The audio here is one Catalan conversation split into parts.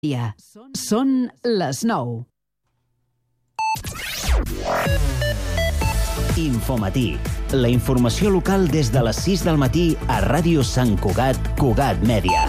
Són les 9. Infomatí, la informació local des de les 6 del matí a Ràdio Sant Cugat, Cugat Mèdia.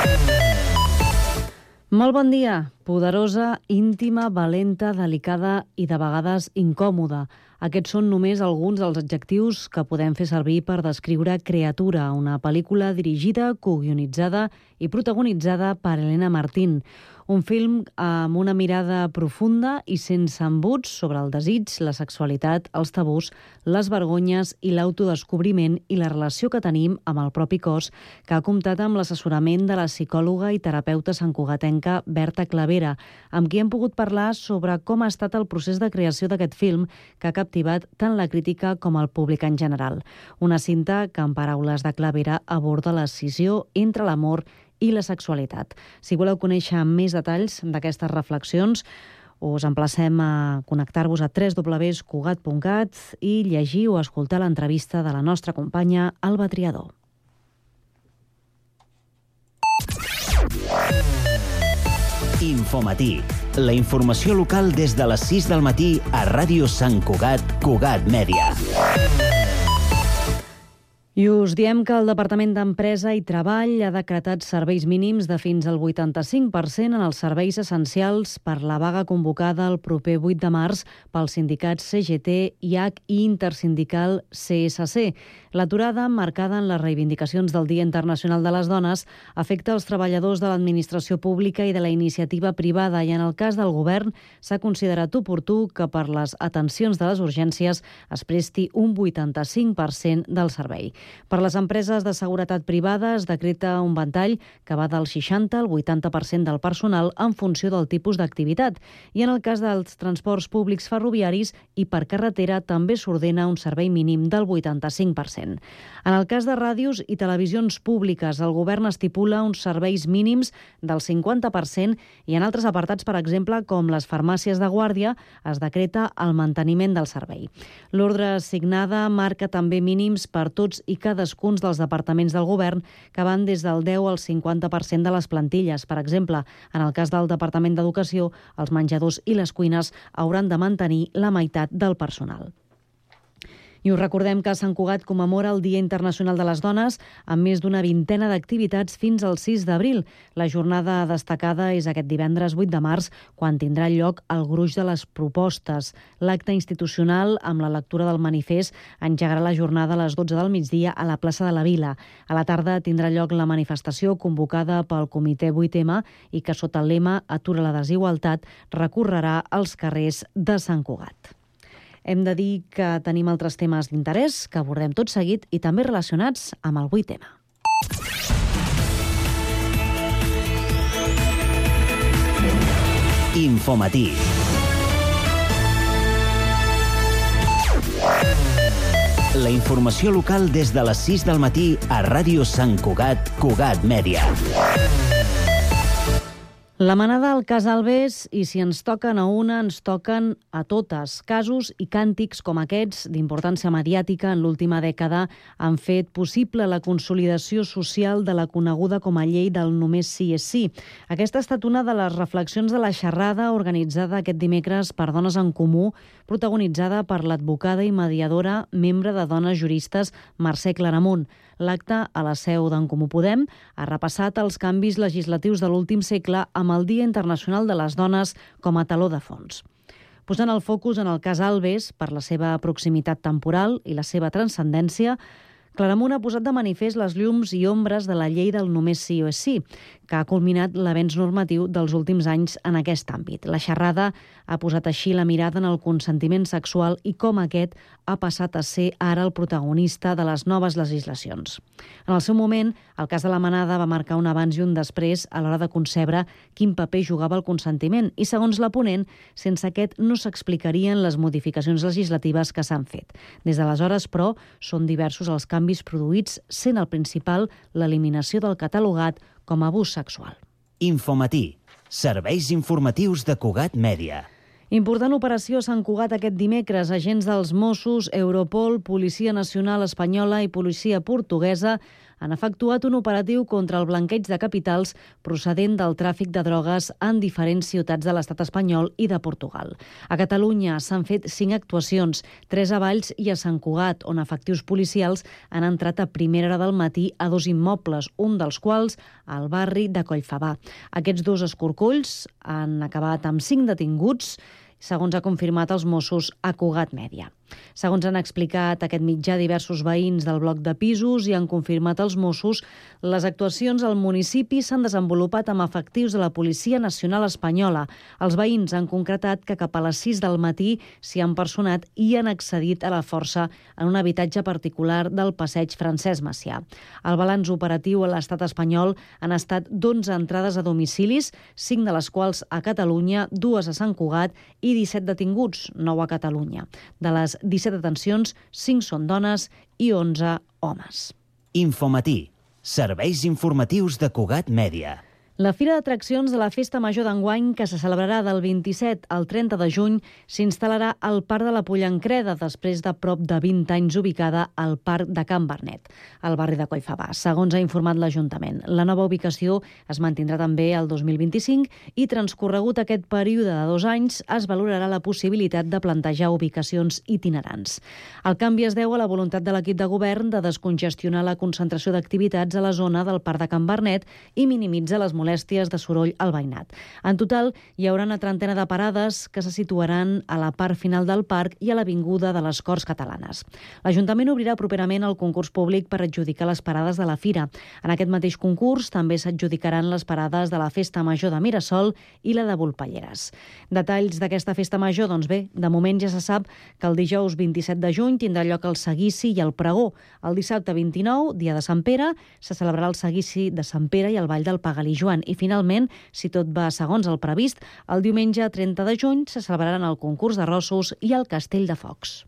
Molt bon dia. Poderosa, íntima, valenta, delicada i de vegades incòmoda. Aquests són només alguns dels adjectius que podem fer servir per descriure Creatura, una pel·lícula dirigida, coguionitzada i protagonitzada per Elena Martín. Un film amb una mirada profunda i sense embuts sobre el desig, la sexualitat, els tabús, les vergonyes i l'autodescobriment i la relació que tenim amb el propi cos, que ha comptat amb l'assessorament de la psicòloga i terapeuta santcugatenca Berta Clavera, amb qui hem pogut parlar sobre com ha estat el procés de creació d'aquest film que ha captivat tant la crítica com el públic en general. Una cinta que, en paraules de Clavera, aborda l'escissió entre l'amor i la sexualitat. Si voleu conèixer més detalls d'aquestes reflexions, us emplacem a connectar-vos a www.cugat.cat i llegir o escoltar l'entrevista de la nostra companya Alba Triador. Infomatí, la informació local des de les 6 del matí a Ràdio Sant Cugat, Cugat Mèdia. I us diem que el Departament d'Empresa i Treball ha decretat serveis mínims de fins al 85% en els serveis essencials per la vaga convocada el proper 8 de març pels sindicats CGT, IAC i intersindical CSC. L'aturada, marcada en les reivindicacions del Dia Internacional de les Dones, afecta els treballadors de l'administració pública i de la iniciativa privada i en el cas del govern s'ha considerat oportú que per les atencions de les urgències es presti un 85% del servei. Per les empreses de seguretat privada es decreta un ventall que va del 60 al 80% del personal en funció del tipus d'activitat i en el cas dels transports públics ferroviaris i per carretera també s'ordena un servei mínim del 85%. En el cas de ràdios i televisions públiques, el govern estipula uns serveis mínims del 50% i en altres apartats, per exemple, com les farmàcies de guàrdia, es decreta el manteniment del servei. L'ordre signada marca també mínims per tots i cadascun dels departaments del govern que van des del 10 al 50% de les plantilles. Per exemple, en el cas del Departament d'Educació, els menjadors i les cuines hauran de mantenir la meitat del personal. I us recordem que Sant Cugat commemora el Dia Internacional de les Dones amb més d'una vintena d'activitats fins al 6 d'abril. La jornada destacada és aquest divendres 8 de març, quan tindrà lloc el gruix de les propostes. L'acte institucional, amb la lectura del manifest, engegarà la jornada a les 12 del migdia a la plaça de la Vila. A la tarda tindrà lloc la manifestació convocada pel Comitè 8M i que, sota el lema Atura la desigualtat, recorrerà els carrers de Sant Cugat. Hem de dir que tenim altres temes d'interès que abordem tot seguit i també relacionats amb el 8M. Infomatí. La informació local des de les 6 del matí a Ràdio Sant Cugat, Cugat Mèdia. La manada al cas Alves, i si ens toquen a una, ens toquen a totes. Casos i càntics com aquests, d'importància mediàtica en l'última dècada, han fet possible la consolidació social de la coneguda com a llei del només sí és sí. Aquesta ha estat una de les reflexions de la xerrada organitzada aquest dimecres per Dones en Comú, protagonitzada per l'advocada i mediadora, membre de Dones Juristes, Mercè Claramunt. L'acte, a la seu d'en Comú Podem, ha repassat els canvis legislatius de l'últim segle amb el Dia Internacional de les Dones com a teló de fons. Posant el focus en el cas Alves, per la seva proximitat temporal i la seva transcendència, Claramunt ha posat de manifest les llums i ombres de la llei del només sí o és sí, que ha culminat l'avenç normatiu dels últims anys en aquest àmbit. La xerrada ha posat així la mirada en el consentiment sexual i com aquest ha passat a ser ara el protagonista de les noves legislacions. En el seu moment, el cas de la manada va marcar un abans i un després a l'hora de concebre quin paper jugava el consentiment i, segons la ponent, sense aquest no s'explicarien les modificacions legislatives que s'han fet. Des d'aleshores, però, són diversos els canvis produïts, sent el principal l'eliminació del catalogat com a abús sexual. Infomatí, serveis informatius de Cugat Mèdia. Important operació a Sant Cugat aquest dimecres. Agents dels Mossos, Europol, Policia Nacional Espanyola i Policia Portuguesa han efectuat un operatiu contra el blanqueig de capitals procedent del tràfic de drogues en diferents ciutats de l'estat espanyol i de Portugal. A Catalunya s'han fet 5 actuacions, 3 a Valls i a Sant Cugat, on efectius policials han entrat a primera hora del matí a 2 immobles, un dels quals al barri de Collfabà. Aquests 2 escorcolls han acabat amb 5 detinguts, segons ha confirmat els Mossos a Cugat Mèdia. Segons han explicat aquest mitjà diversos veïns del bloc de pisos i han confirmat els Mossos, les actuacions al municipi s'han desenvolupat amb efectius de la Policia Nacional Espanyola. Els veïns han concretat que cap a les 6 del matí s'hi han personat i han accedit a la força en un habitatge particular del passeig Francesc Macià. El balanç operatiu a l'estat espanyol han estat d'11 entrades a domicilis, 5 de les quals a Catalunya, 2 a Sant Cugat i 17 detinguts, 9 a Catalunya. De les 17 detencions, 5 són dones i 11 homes. Infomatí. Serveis informatius de Cugat Mèdia. La Fira d'Atraccions de la Festa Major d'enguany, que se celebrarà del 27 al 30 de juny, s'instal·larà al Parc de la Pollancreda, després de prop de 20 anys ubicada al Parc de Can Bernet, al barri de Collfabà, segons ha informat l'Ajuntament. La nova ubicació es mantindrà també el 2025 i, transcorregut aquest període de 2 anys, es valorarà la possibilitat de plantejar ubicacions itinerants. El canvi es deu a la voluntat de l'equip de govern de descongestionar la concentració d'activitats a la zona del Parc de Can Bernet i minimitzar les molèsties de soroll al veïnat. En total, hi haurà una trentena de parades que se situaran a la part final del parc i a l'Avinguda de les Corts Catalanes. L'Ajuntament obrirà properament el concurs públic per adjudicar les parades de la Fira. En aquest mateix concurs també s'adjudicaran les parades de la Festa Major de Mirasol i la de Volpelleres. Detalls d'aquesta Festa Major, doncs bé, de moment ja se sap que el dijous 27 de juny tindrà lloc el seguici i el pregó. El dissabte 29, dia de Sant Pere, se celebrarà el seguici de Sant Pere i el ball del Pagalí Joan. I finalment, si tot va segons el previst, el diumenge 30 de juny se celebraran el concurs de rossos i el castell de focs.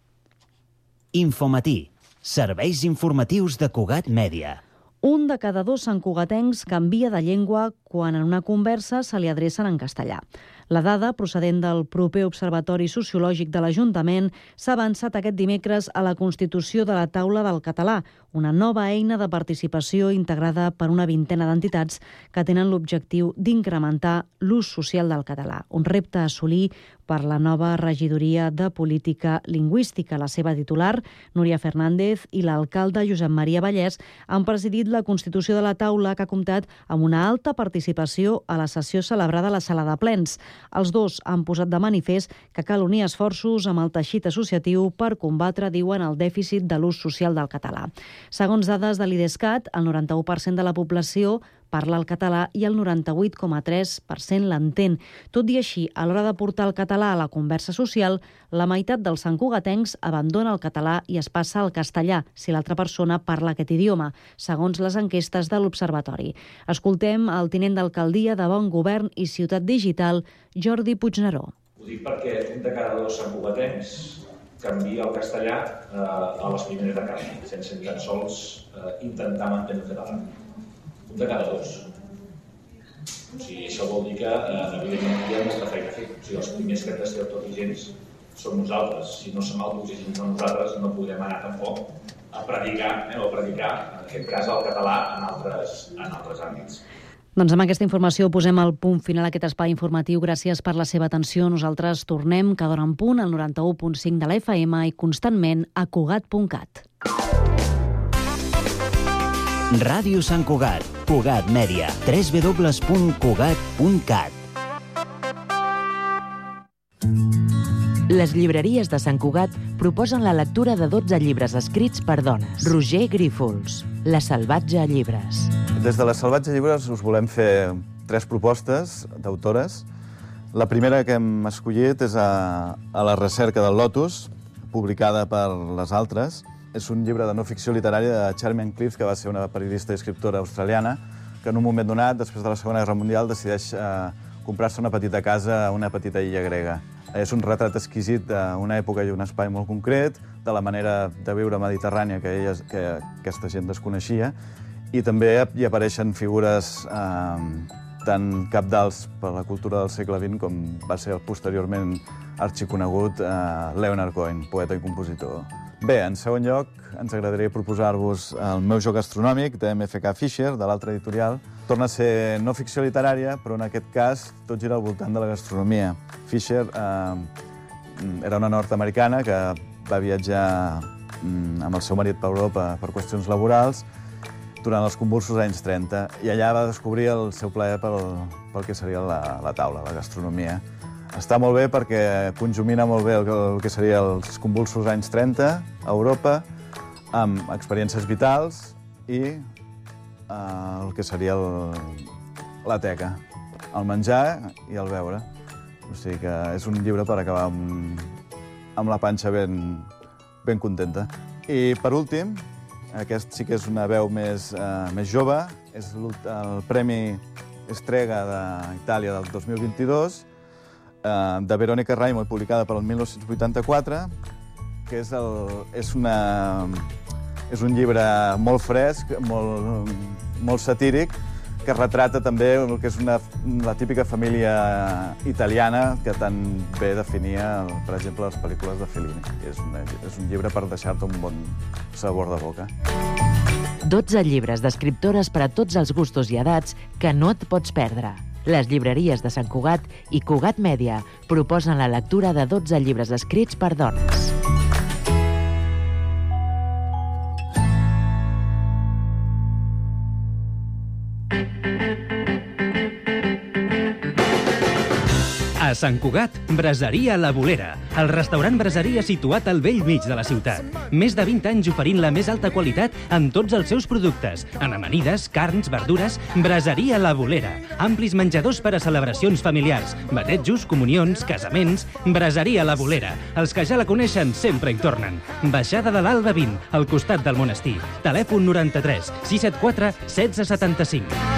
Infomatí. Serveis informatius de Cugat Mèdia. Un de cada 2 santcugatencs canvia de llengua quan en una conversa se li adrecen en castellà. La dada, procedent del proper Observatori Sociològic de l'Ajuntament, s'ha avançat aquest dimecres a la constitució de la Taula del Català, una nova eina de participació integrada per una vintena d'entitats que tenen l'objectiu d'incrementar l'ús social del català, un repte a assolir per la nova regidoria de política lingüística. La seva titular, Núria Fernández, i l'alcalde Josep Maria Vallès han presidit la constitució de la taula, que ha comptat amb una alta participació a la sessió celebrada a la sala de plens. Els dos han posat de manifest que cal unir esforços amb el teixit associatiu per combatre, diuen, el dèficit de l'ús social del català. Segons dades de l'IDESCAT, el 91% de la població parla el català i el 98,3% l'entén. Tot i així, a l'hora de portar el català a la conversa social, la meitat dels santcugatencs abandona el català i es passa al castellà, si l'altra persona parla aquest idioma, segons les enquestes de l'Observatori. Escoltem el tinent d'alcaldia de Bon Govern i Ciutat Digital, Jordi Puigneró. Ho dic perquè un de cada 2 santcugatencs canvia el castellà a les primeres de canvi, sense ni tan sols intentar mantenir el català. Un de cada 2. O sigui, això vol dir que, evidentment, hi ha molta feina a fer. O sigui, els primers que hem de ser autoexigents som nosaltres. Si no som autoexigents nosaltres, no podrem anar tampoc a predicar, en aquest cas, el català en altres àmbits. Doncs amb aquesta informació posem el punt final a aquest espai informatiu. Gràcies per la seva atenció. Nosaltres tornem cada hora en punt al 91.5 de la FM i constantment a Cugat.cat. Ràdio Sant Cugat, Cugat Mèdia, www.cugat.cat. Les llibreries de Sant Cugat proposen la lectura de 12 llibres escrits per dones. Roger Grífols, La Salvatge Llibres. Des de La Salvatge Llibres us volem fer 3 propostes d'autores. La primera que hem escollit és a la recerca del Lotus, publicada per Les Altres. És un llibre de no ficció literària de Charmian Cliff, que va ser una periodista i escriptora australiana, que en un moment donat, després de la Segona Guerra Mundial, decideix comprar-se una petita casa a una petita illa grega. És un retrat exquisit d'una època i un espai molt concret, de la manera de viure mediterrània que aquesta gent desconeixia, i també hi apareixen figures tan cabdals per la cultura del segle XX com va ser posteriorment arxiconegut Leonard Cohen, poeta i compositor Bé, en segon lloc, ens agradaria proposar-vos el meu joc gastronòmic de MFK Fisher, de l'altra editorial. Torna a ser no ficció literària, però en aquest cas tot gira al voltant de la gastronomia. Fisher era una nord-americana que va viatjar amb el seu marit per Europa per qüestions laborals durant els convulsos anys 30, i allà va descobrir el seu plaer pel que seria la taula, la gastronomia. Està molt bé perquè conjumina molt bé el que seria els convulsos anys 30 a Europa, amb experiències vitals i el que seria la teca, el menjar i el beure. O sigui que és un llibre per acabar amb la panxa ben contenta. I per últim, aquest sí que és una veu més jove, és el Premi Strega d'Itàlia del 2022, de Veronica Raimo, publicada per el 1984, que és un llibre molt fresc, molt satíric, que retrata també el que és la típica família italiana que tan bé definia, per exemple, les pel·lícules de Fellini. És un llibre per deixar-te un bon sabor de boca. 12 llibres d'escriptores per a tots els gustos i edats que no et pots perdre. Les llibreries de Sant Cugat i Cugat Mèdia proposen la lectura de 12 llibres escrits per dones. A Sant Cugat, Braseria La Bolera, el restaurant braseria situat al bell mig de la ciutat. Més de 20 anys oferint la més alta qualitat amb tots els seus productes. En amanides, carns, verdures, Braseria La Bolera. Amplis menjadors per a celebracions familiars, batejos, comunions, casaments. Braseria La Bolera. Els que ja la coneixen sempre hi tornen. Baixada de l'Alba 20, al costat del monestir. Telèfon 93 674 1675.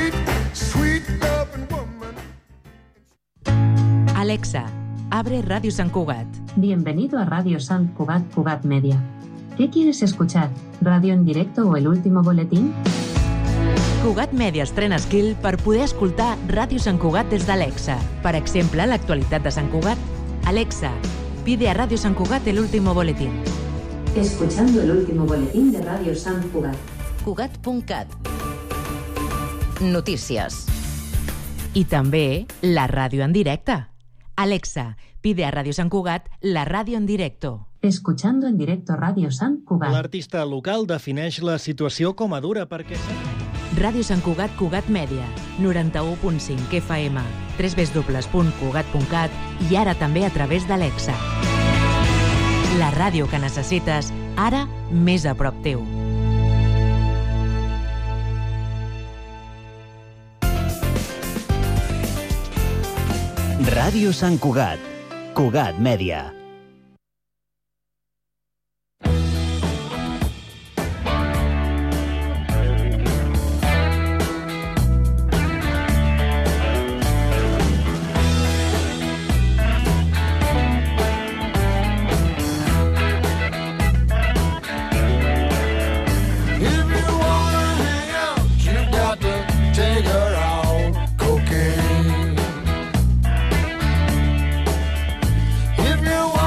Alexa, abre Radio Sant Cugat. Bienvenido a Radio Sant Cugat, Cugat Media. ¿Qué quieres escuchar? ¿Radio en directo o el último boletín? Cugat Media estrena skill per poder escoltar Ràdio Sant Cugat des d'Alexa. Per exemple, l'actualitat de Sant Cugat. Alexa, pide a Radio Sant Cugat el último boletín. Escuchando el último boletín de Radio Sant Cugat. Cugat.cat. Notícies. I també la ràdio en directe. Alexa, pide a Radio Sant Cugat la ràdio en directo. Escuchando en directo Radio Sant Cugat. L'artista local defineix la situació com a dura perquè... Ràdio Sant Cugat, Cugat Mèdia, 91.5 FM, www.cugat.cat i ara també a través d'Alexa. La ràdio que necessites, ara més a prop teu. Ràdio Sant Cugat, Cugat Mèdia. If you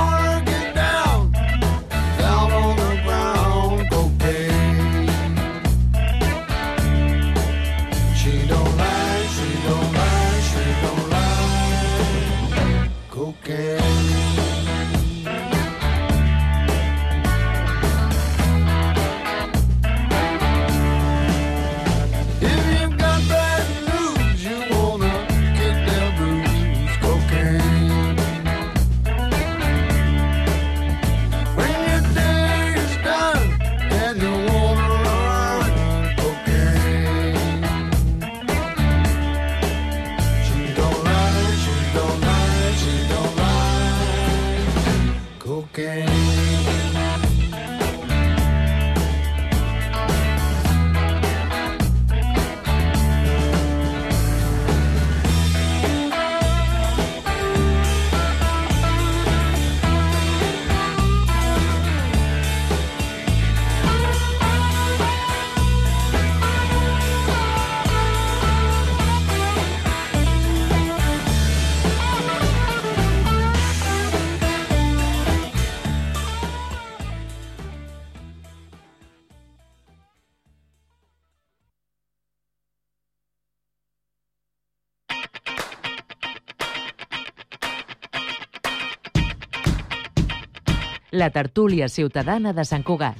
la tertúlia ciutadana de Sant Cugat.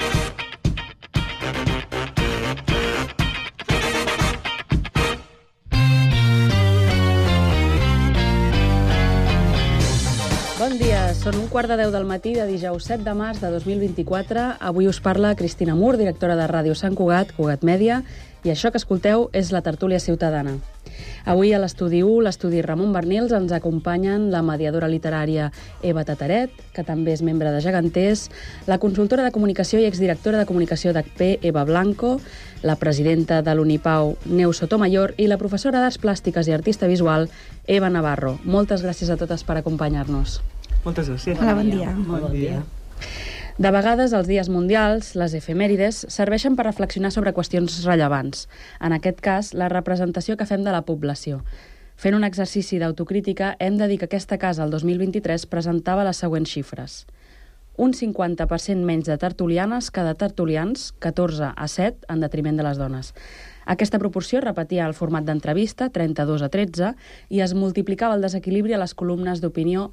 Bon dia, són 1:15 del matí de dijous 7 de març de 2024. Avui us parla Cristina Mur, directora de Ràdio Sant Cugat, Cugat Mèdia, i això que escolteu és la tertúlia ciutadana. Avui a l'estudi 1, l'estudi Ramon Bernils, ens acompanyen la mediadora literària Eva Tataret, que també és membre de Geganters, la consultora de comunicació i exdirectora de comunicació d'HP, Eva Blanco, la presidenta de l'Unipau, Neus Sotomayor, i la professora d'Arts Plàstiques i artista visual, Eva Navarro. Moltes gràcies a totes per acompanyar-nos. Moltes gràcies. Hola, bon dia. Molt bon dia. De vegades, els dies mundials, les efemèrides, serveixen per reflexionar sobre qüestions rellevants. En aquest cas, la representació que fem de la població. Fent un exercici d'autocrítica, hem de dir que aquesta casa, el 2023, presentava les següents xifres. Un 50% menys de tertulianes que de tertulians, 14-7, en detriment de les dones. Aquesta proporció repetia el format d'entrevista, 32-13, i es multiplicava el desequilibri a les columnes d'opinió,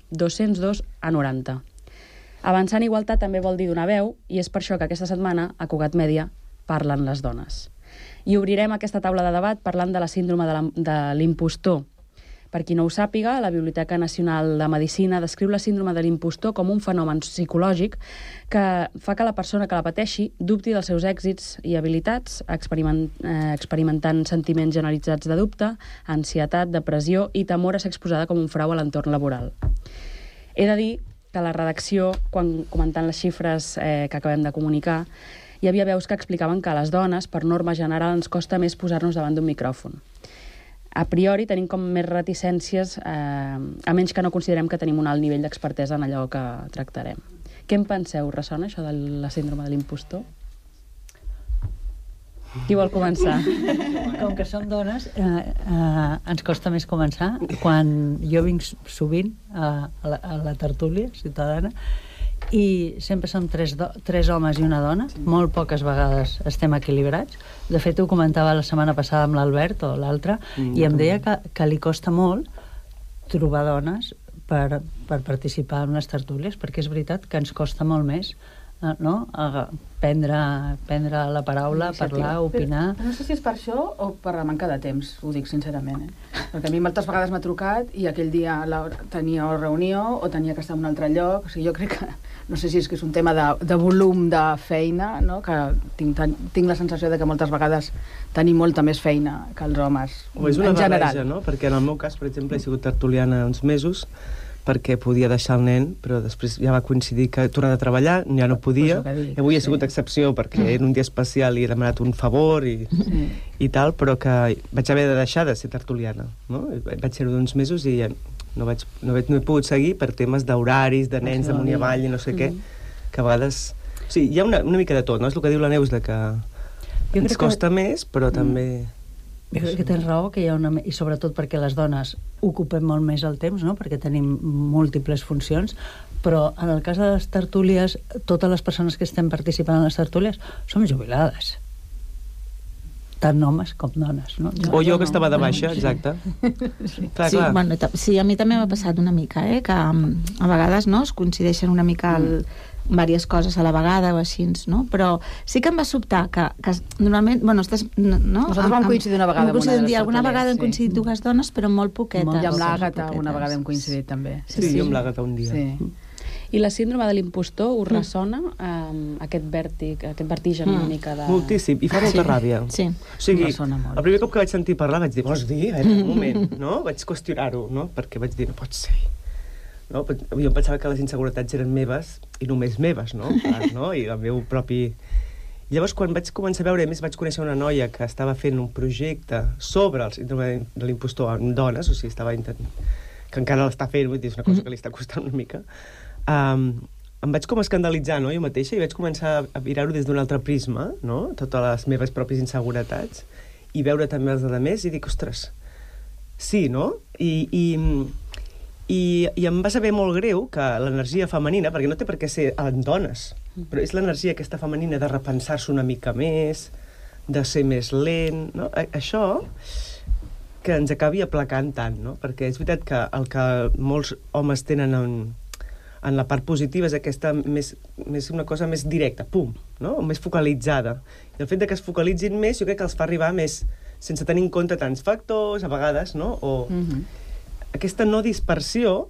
202-90. Avançar en igualtat també vol dir donar veu, i és per això que aquesta setmana, a Cugat Mèdia, parlen les dones. I obrirem aquesta taula de debat parlant de la síndrome de l'impostor. Per qui no ho sàpiga, la Biblioteca Nacional de Medicina descriu la síndrome de l'impostor com un fenomen psicològic que fa que la persona que la pateixi dubti dels seus èxits i habilitats, experimentant sentiments generalitzats de dubte, ansietat, depressió i temor a ser exposada com un frau a l'entorn laboral. He de dir que a la redacció, quan comentant les xifres que acabem de comunicar, hi havia veus que explicaven que a les dones, per norma general, ens costa més posar-nos davant d'un micròfon. A priori tenim com més reticències, a menys que no considerem que tenim un alt nivell d'expertesa en allò que tractarem. Què en penseu? Ressona això de la síndrome de l'impostor? Qui vol començar? Com que som dones, ens costa més començar. Quan jo vinc sovint a la tertúlia ciutadana, i sempre som tres homes i una dona, molt poques vegades estem equilibrats. De fet, ho comentava la setmana passada amb l'Albert o l'altre, i em deia que li costa molt trobar dones per participar en les tertúlies, perquè és veritat que ens costa molt més, no? Prendre la paraula, parlar, opinar. No sé si és per això o per la manca de temps, ho dic sincerament. Perquè a mi moltes vegades m'ha trucat i aquell dia tenia reunió o tenia que estar en un altre lloc. O sigui, jo crec que, no sé si és que és un tema de volum de feina, no? Que tinc la sensació de que moltes vegades tenim molta més feina que els homes, o és una barreja, no? Perquè en el meu cas, per exemple, he sigut tertuliana uns mesos perquè podia deixar el nen, però després ja va coincidir que tornava a treballar, ja no podia, i avui ha sigut excepció perquè era un dia especial i he demanat un favor i tal, però que vaig haver de deixar de ser tertuliana, no? Vaig ser-ho d'uns mesos i ja no he pogut seguir per temes d'horaris, de nens, d'amunt i avall i no sé què, que a vegades... O sigui, hi ha una mica de tot, no? És el que diu la Neus, de que ens costa més, però també... Jo crec que tens raó, que hi ha i sobretot perquè les dones ocupem molt més el temps, no? Perquè tenim múltiples funcions, però en el cas de les tertúlies, totes les persones que estem participant en les tertúlies som jubilades. Tant homes com dones, no? O jo que estava de baixa, exacte. Sí, bueno, sí, a mi també m'ha passat una mica, que a vegades no, es coincideixen una mica diverses coses a la vegada o així, no? Però sí que em va sobtar que normalment, bueno, estàs... Nosaltres vam coincidir una vegada amb una de les alguna vegada hem coincidit dues dones, però molt poquetes. I amb l'Àgata una vegada hem coincidit també. Sí, jo amb l'Àgata un dia. I la síndrome de l'impostor us ressona aquest vertigen una mica de... Moltíssim, i fa molta ràbia. Sí, o sigui, el primer cop que vaig sentir parlar vaig dir, vols dir? Un moment, no? Vaig qüestionar-ho, no? Perquè vaig dir, no pot ser. No? Jo pensava que les inseguretats eren meves i només meves, no? No? I el meu propi... I llavors, quan vaig començar a veure, a més vaig conèixer una noia que estava fent un projecte sobre el síndrome de l'impostor amb dones, o sigui, estava que encara l'està fent, vull dir, és una cosa que li està costant una mica, em vaig com escandalitzar, no?, jo mateixa, i vaig començar a mirar-ho des d'un altre prisma, no?, totes les meves pròpies inseguretats, i veure també els altres, i dic, ostres, sí, no? I em va saber molt greu que l'energia femenina, perquè no té per què ser en dones, però és l'energia aquesta femenina de repensar-se una mica més, de ser més lent, no? Això que ens acabi aplacant tant, no? Perquè és veritat que el que molts homes tenen en la part positiva és aquesta més una cosa més directa, pum, no? Més focalitzada. I el fet que es focalitzin més jo crec que els fa arribar més, sense tenir en compte tants factors, a vegades, no? O aquesta no dispersió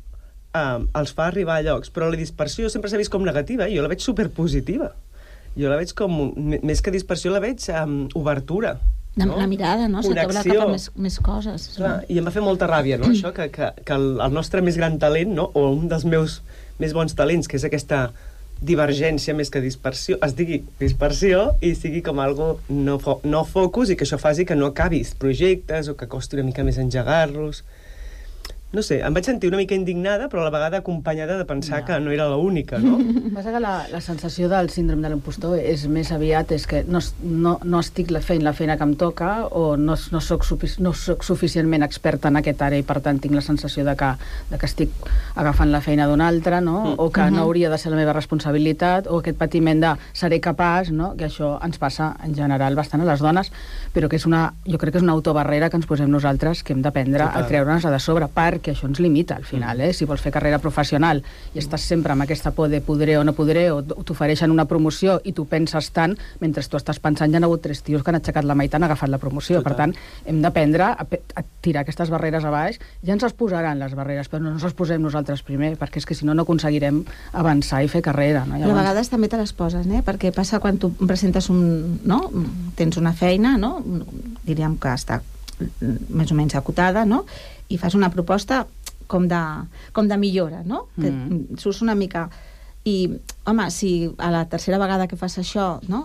els fa arribar a llocs, però la dispersió sempre s'ha vist com negativa, i jo la veig superpositiva. Jo la veig com, més que dispersió, la veig obertura. No? La mirada, no? Se t'obre cap a més coses. Clar, i em va fer molta ràbia, no? Això, que el nostre més gran talent, no? O un dels meus més bons talents, que és aquesta divergència més que dispersió, es digui dispersió i sigui com algo no focus, i que això faci que no acabis projectes o que costi una mica més engegar-los. No sé, em vaig sentir una mica indignada, però a la vegada acompanyada de pensar que no era l'única, no? Passa que la sensació del síndrome de l'impostor és més aviat és que no estic fent la feina que em toca, o no soc suficientment experta en aquest àrea i per tant tinc la sensació de que estic agafant la feina d'un altre, no? O que no hauria de ser la meva responsabilitat, o aquest patiment de seré capaç, no? Que això ens passa en general bastant a les dones, però que jo crec que és una autobarrera que ens posem nosaltres, que hem d'aprendre a treure'ns de sobre, perquè això ens limita al final, Si vols fer carrera professional i estàs sempre amb aquesta por de podré o no podré, o t'ofereixen una promoció i tu penses tant, mentre tu estàs pensant, ja han hagut 3 tios que han aixecat la mà i t'han agafat la promoció. Per tant, hem d'aprendre a tirar aquestes barreres a baix. Ja ens les posaran les barreres, però no ens les posem nosaltres primer, perquè és que si no aconseguirem avançar i fer carrera. No? Però a vegades també te les poses, perquè passa quan tu presentes tens una feina, no? Diríem que està més o menys acotada, no? I fas una proposta com de millora, no? Que surts una mica... I, home, si a la tercera vegada que fas això, no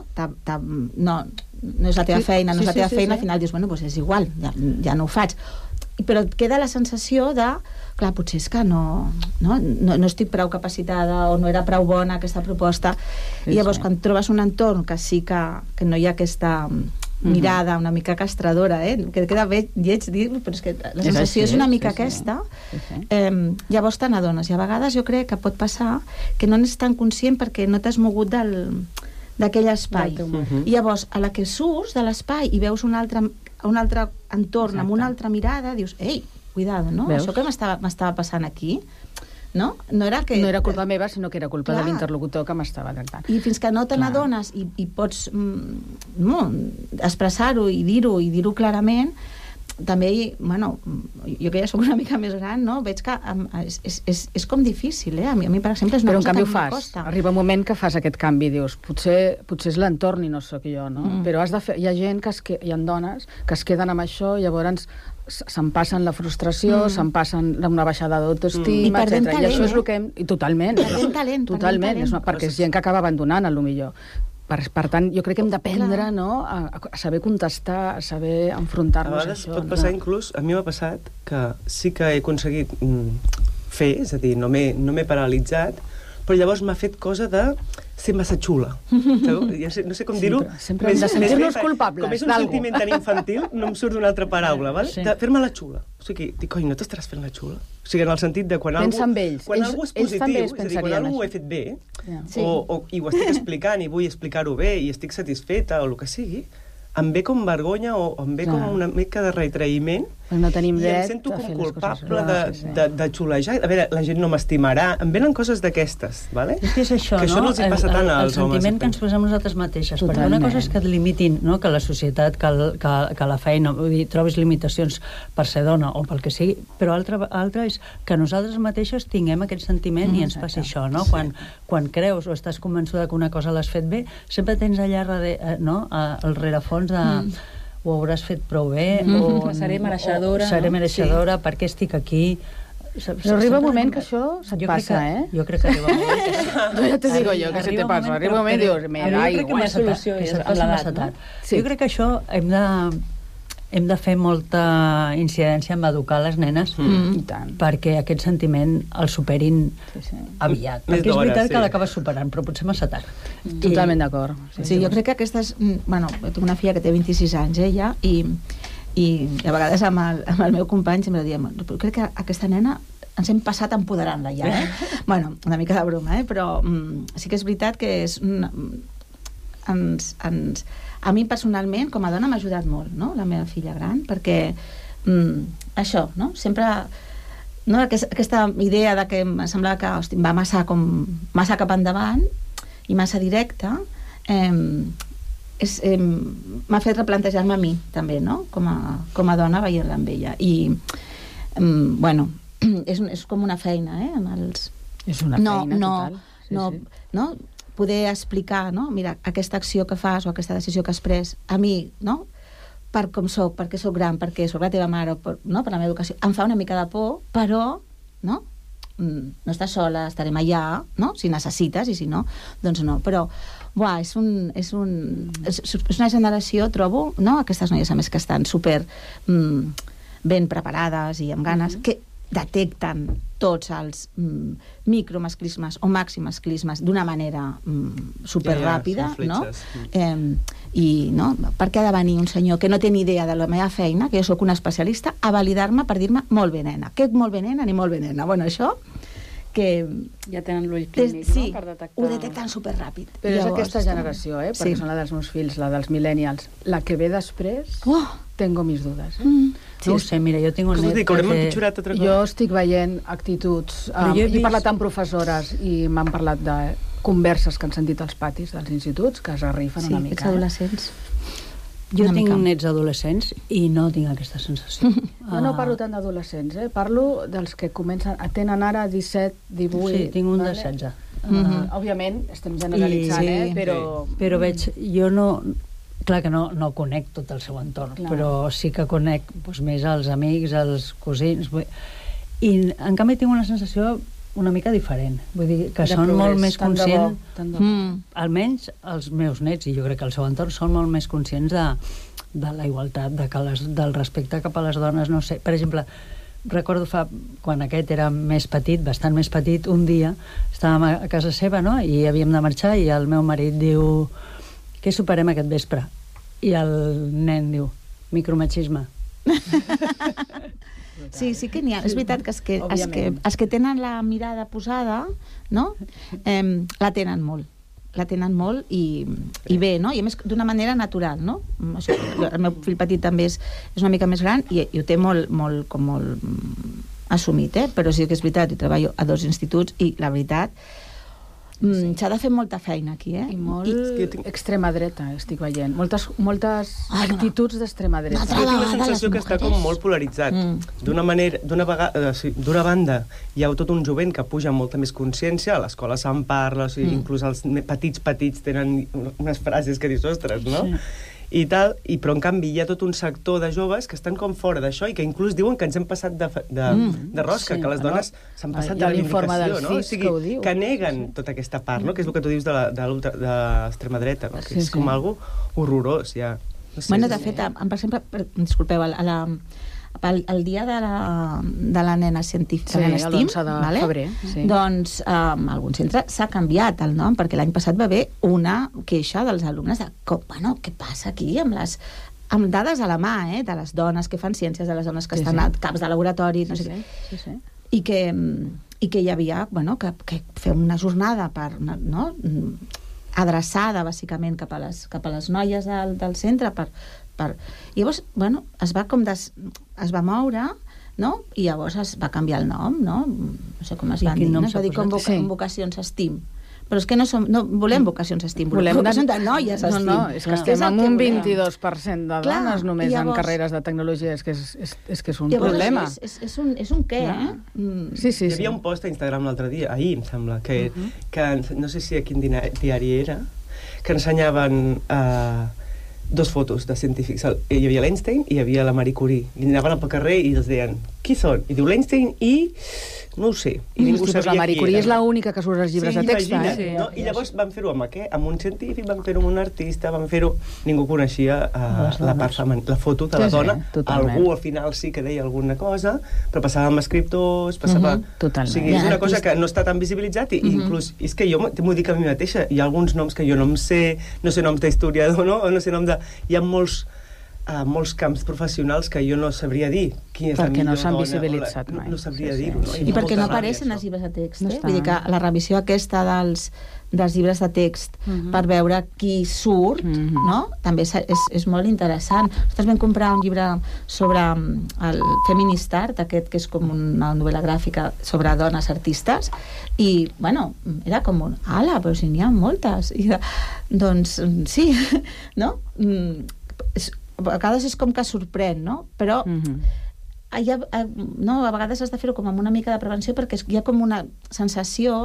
és la teva feina, no és la teva feina, al final dius, bueno, doncs és igual, ja no ho faig. Però et queda la sensació de, clar, potser és que no estic prou capacitada o no era prou bona aquesta proposta. I llavors, quan trobes un entorn que sí que no hi ha aquesta mirada una mica castradora, que queda bé lleig dir, però és que la sensació és una mica aquesta, llavors te n'adones, i a vegades jo crec que pot passar que no n'és tan conscient perquè no t'has mogut d'aquell espai, i llavors a la que surts de l'espai i veus un altre entorn amb una altra mirada, dius, ei, cuidado, no? Això que m'estava passant aquí, no era culpa meva, sinó que era culpa de l'interlocutor que m'estava tractant. I fins que no te n'adones i pots expressar-ho i dir-ho clarament, també, jo que ja soc una mica més gran, no? Veig que és com difícil, A mi, per exemple, és una cosa que em costa. Però en canvi ho fas. Arriba un moment que fas aquest canvi, dius, potser és l'entorn i no sóc jo, no? Però hi ha gent, hi ha dones que es queden amb això, i llavors se'n passen la frustració, se'n passen una baixada d'autoestima, etc. I això és el que hem... Totalment. Totalment. Perquè és gent que acaba abandonant, potser. Per tant, jo crec que hem d'aprendre a saber contestar, a saber enfrontar-nos a això. A vegades pot passar, inclús, a mi m'ha passat que sí que he aconseguit fer, és a dir, no m'he paralitzat, però llavors m'ha fet cosa de ser massa xula. No sé com dir-ho. Sempre hem de sentir-nos culpables. Com és un sentiment tan infantil, no em surt d'una altra paraula, de fer-me la xula. O sigui, dic, coi, no t'estaràs fent la xula? O sigui, en el sentit de quan algú és positiu, és a dir, quan algú ho he fet bé, i ho estic explicant i vull explicar-ho bé i estic satisfeta o el que sigui, em ve com vergonya o em ve com una mica de retraïment, no tenim dret, i em sento com culpable de xulejar. A veure, la gent no m'estimarà. Em venen coses d'aquestes, vale? És que és això, que això no els hi passa tant als homes. El sentiment que ens posem nosaltres mateixes. Perquè una cosa és que et limitin, que la societat, que la feina, vull dir, trobis limitacions per ser dona o pel que sigui, però l'altra és que nosaltres mateixes tinguem aquest sentiment i ens passi això, no? Quan creus o estàs convençuda que una cosa l'has fet bé, sempre tens allà al rerefons de ho hauràs fet prou bé, o seré mereixedora, per què estic aquí. Però arriba un moment que això se't passa, Jo crec que arriba un moment que això... Ja te digo jo, que se te passa. Arriba un moment i dius, me da igual. La solució és amb l'edat. Jo crec que això hem de fer molta incidència en educar les nenes perquè aquest sentiment el superin aviat. Perquè és veritat que l'acabes superant, però potser massa tard. Totalment d'acord. Sí, jo crec que aquestes... Bueno, tinc una filla que té 26 anys, ja, i a vegades amb el meu company sempre diem, crec que aquesta nena ens hem passat empoderant-la ja, Bueno, una mica de broma, però sí que és veritat que és... A mi personalment, com a dona, m'ha ajudat molt, la meva filla gran, perquè això, sempre no, aquesta idea de que em semblava que va massa cap endavant i massa directa, m'ha fet replantejar-me a mi també, no? Com a dona veient-la amb ella. I bueno, és com una feina, amb els... És una feina total. No, poder explicar, no? Mira, aquesta acció que fas o aquesta decisió que has pres a mi, no? Per com soc, perquè soc gran, perquè soc la teva mare, per la meva educació, em fa una mica de por, però no estàs sola, estarem allà, no? Si necessites, i si no, doncs no. Però, és una generació, trobo, no? Aquestes noies, a més, que estan super ben preparades i amb ganes, que detecten tots els micromasclismes o maximasclismes d'una manera superràpida, no? I no? Per què ha de venir un senyor que no té ni idea de la meva feina, que jo sóc una especialista, a validar-me per dir-me molt bé nena? Què molt bé nena ni molt bé nena? Bueno, això que... Ja tenen l'ull clínic, sí, no? Per detectar... ho detecten superràpid. Però és aquesta generació, perquè són la dels meus fills, la dels millennials. La que ve després, tengo mis dudes. No ho sé, mira, jo tinc un net que... Jo estic veient actituds... He parlat amb professores i m'han parlat de converses que han sentit als patis dels instituts, que es arrifen una mica. Sí, adolescents. Jo tinc nets adolescents i no tinc aquesta sensació. Jo no parlo tant d'adolescents, parlo dels que tenen ara 17, 18... Sí, tinc un de 16. Òbviament, estem generalitzant, però... Però veig, jo no... Clar que no conec tot el seu entorn, però sí que conec més els amics, els cosins... I, en canvi, tinc una sensació una mica diferent. Vull dir, que són molt més conscients... Almenys els meus nets, i jo crec que el seu entorn, són molt més conscients de la igualtat, del respecte cap a les dones, no sé. Per exemple, recordo quan aquest era més petit, bastant més petit, un dia estàvem a casa seva, no?, i havíem de marxar, i el meu marit diu: què soparem aquest vespre? I el nen diu: micromachisme. Sí que n'hi ha. És veritat que els que tenen la mirada posada, no?, la tenen molt i bé, no? I a més d'una manera natural, no? El meu fill petit també és una mica més gran i ho té molt assumit, però sí que és veritat, jo treballo a 2 instituts i la veritat s'ha de fer molta feina aquí, I molt extrema dreta, estic veient. Moltes actituds d'extrema dreta. Jo tinc la sensació que està com molt polaritzat. D'una banda, hi ha tot un jovent que puja amb molta més consciència, a l'escola se'n parla, inclús els petits tenen unes frases que dius, ostres, no? I tal, però en canvi hi ha tot un sector de joves que estan com fora d'això i que inclús diuen que ens hem passat de rosca, que les dones s'han passat de reivindicació, no? O sigui, que neguen tota aquesta part, no? Que és el que tu dius de l'extrema dreta, no? Que és com algo horrorós, ja. Bueno, de fet, per exemple, disculpeu, el dia de la nena científica, el 11 de febrer, doncs algun centre s'ha canviat el nom, perquè l'any passat va haver una queixa dels alumnes de què passa aquí amb dades a la mà, de les dones que fan ciències, de les dones que estan a caps de laboratori, no sé què, i que hi havia que fer una jornada adreçada bàsicament cap a les noies del centre i llavors, es va moure, no? I llavors es va canviar el nom, no? No sé com es van dir, es va dir convocacions STEAM. Però és que no volem vocacions STEAM, volem vocacions de noies STEAM. No, és que estem amb un 22% de dones només en carreres de tecnologia, és que és un problema. És un què, Sí. Hi havia un post a Instagram l'altre dia, ahir, em sembla, que no sé si a quin diari era, que ensenyaven 2 fotos de científics. Hi havia l'Einstein i hi havia la Marie Curie. I anaven pel carrer i els deien: qui són? I diu l'Einstein i... no ho sé. I ningú sabia qui era. La Marie Curie és l'única que surt als llibres de text. I llavors van fer-ho amb un científic, van fer-ho amb un artista, van fer-ho... Ningú coneixia la foto de la dona. Algú al final sí que deia alguna cosa, però passava amb escriptors, passava... O sigui, és una cosa que no està tan visibilitzat i inclús... És que jo m'ho dic a mi mateixa. Hi ha alguns noms que jo no em sé, no sé noms d'historiador, no sé nom de... Hi ha molts a molts camps professionals que jo no sabria dir qui és la millor dona. Perquè no s'han visibilitzat mai. No sabria dir-ho. No? I perquè no apareixen els llibres de text. Vull dir que la revisió aquesta dels llibres de text per veure qui surt, no? També és molt interessant. Nosaltres vam comprar un llibre sobre el Feminist Art, aquest que és com una novel·la gràfica sobre dones artistes, i, bueno, era com un... Ala, però si n'hi ha moltes. I, doncs, sí, no? A vegades és com que sorprèn, no? Però no, a vegades has de fer-ho com amb una mica de prevenció perquè hi ha com una sensació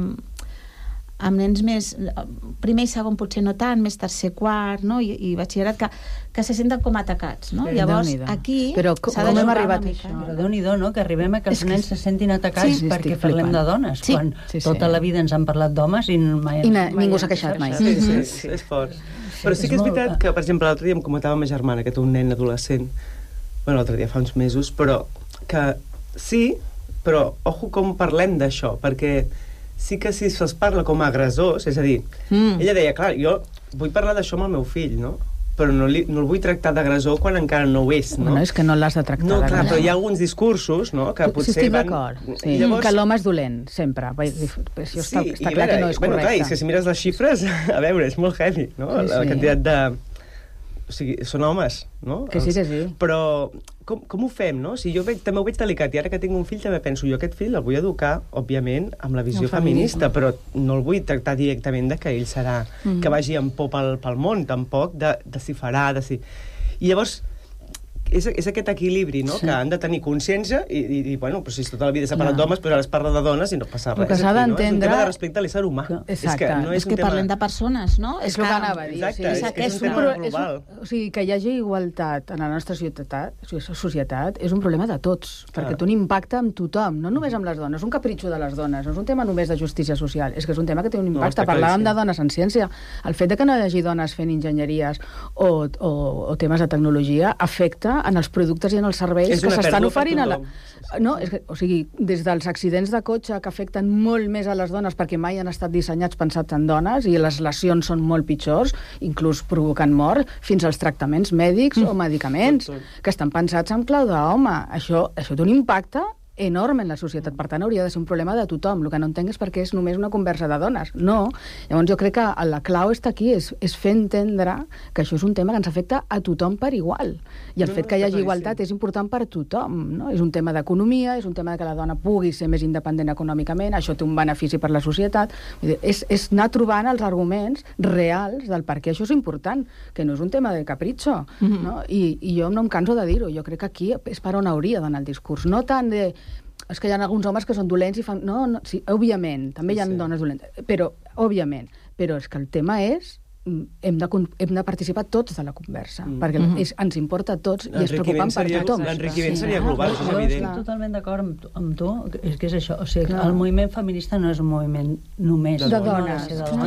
amb nens més primer i segon potser no tant, més tercer, quart, no? I batxillerat que se senten com atacats, no? Llavors aquí però com hem arribat a això? Però Déu-n'hi-do, no? Que arribem a que els nens se sentin atacats perquè parlem de dones, quan tota la vida ens han parlat d'homes i ningú s'ha queixat mai. Sí, és fort. Però sí que és veritat que, per exemple, l'altre dia em comentava amb ma germana, que té un nen adolescent, bueno, l'altre dia fa uns mesos, però que sí, però ojo com parlem d'això, perquè sí que si se'ls parla com a agressors, és a dir, ella deia, clar, jo vull parlar d'això amb el meu fill, no? Però no el vull tractar d'agressor quan encara no ho és, no? Bueno, és que no l'has de tractar d'agressor. No, clar, però hi ha alguns discursos, no?, que potser estic d'acord, sí. Llavors... que l'home és dolent, sempre. Això està clar que no és correcte. Clar, és que si mires les xifres, a veure, és molt heavy, no? La quantitat de... O sigui, són homes, no? Que sí, que sí. Però com ho fem, no? Si jo també ho veig delicat, i ara que tinc un fill també penso, jo aquest fill el vull educar, òbviament, amb la visió feminista, però no el vull tractar directament de que ell serà, que vagi amb por pel món, tampoc, de si farà, de si... I llavors, és aquest equilibri, no?, que han de tenir consciència i bueno, però si tota la vida s'ha parlat d'homes, però ara es parla de dones i no passa res. El que s'ha d'entendre... És un tema de respecte a l'ésser humà. Exacte. És que parlem de persones, no? És el que anava a dir. Exacte, és un tema global. O sigui, que hi hagi igualtat en la nostra societat és un problema de tots, perquè té un impacte amb tothom, no només amb les dones, un capritxo de les dones, no és un tema només de justícia social, és que és un tema que té un impacte. Parlàvem de dones en ciència. El fet de que no hi hagi dones fent enginyeries o temes de tecnologia afecta en els productes i en els serveis que s'estan oferint a la... No, o sigui, des dels accidents de cotxe que afecten molt més a les dones perquè mai han estat dissenyats pensats en dones i les lesions són molt pitjors, inclús provocant mort, fins als tractaments mèdics o medicaments que estan pensats en clau d'home. Això té un impacte enorme en la societat, per tant hauria de ser un problema de tothom. El que no entenc és perquè és només una conversa de dones. No. Llavors jo crec que la clau està aquí, és fer entendre que això és un tema que ens afecta a tothom per igual. I el fet que hi hagi igualtat és important per tothom, no? És un tema d'economia, és un tema que la dona pugui ser més independent econòmicament, això té un benefici per la societat. És anar trobant els arguments reals del per què això és important, que no és un tema de capritxo, no? I jo no em canso de dir-ho, jo crec que aquí és per on hauria d'anar el discurs, no tant de és que hi ha alguns homes que són dolents i fan... No, sí, òbviament, també hi ha dones dolentes, però, òbviament, però és que el tema és hem de participar tots de la conversa, perquè ens importa a tots i és preocupant per tothom. L'enriquiment seria global, això és evident. Jo estic totalment d'acord amb tu, és que és això, o sigui, el moviment feminista no és un moviment només de dones.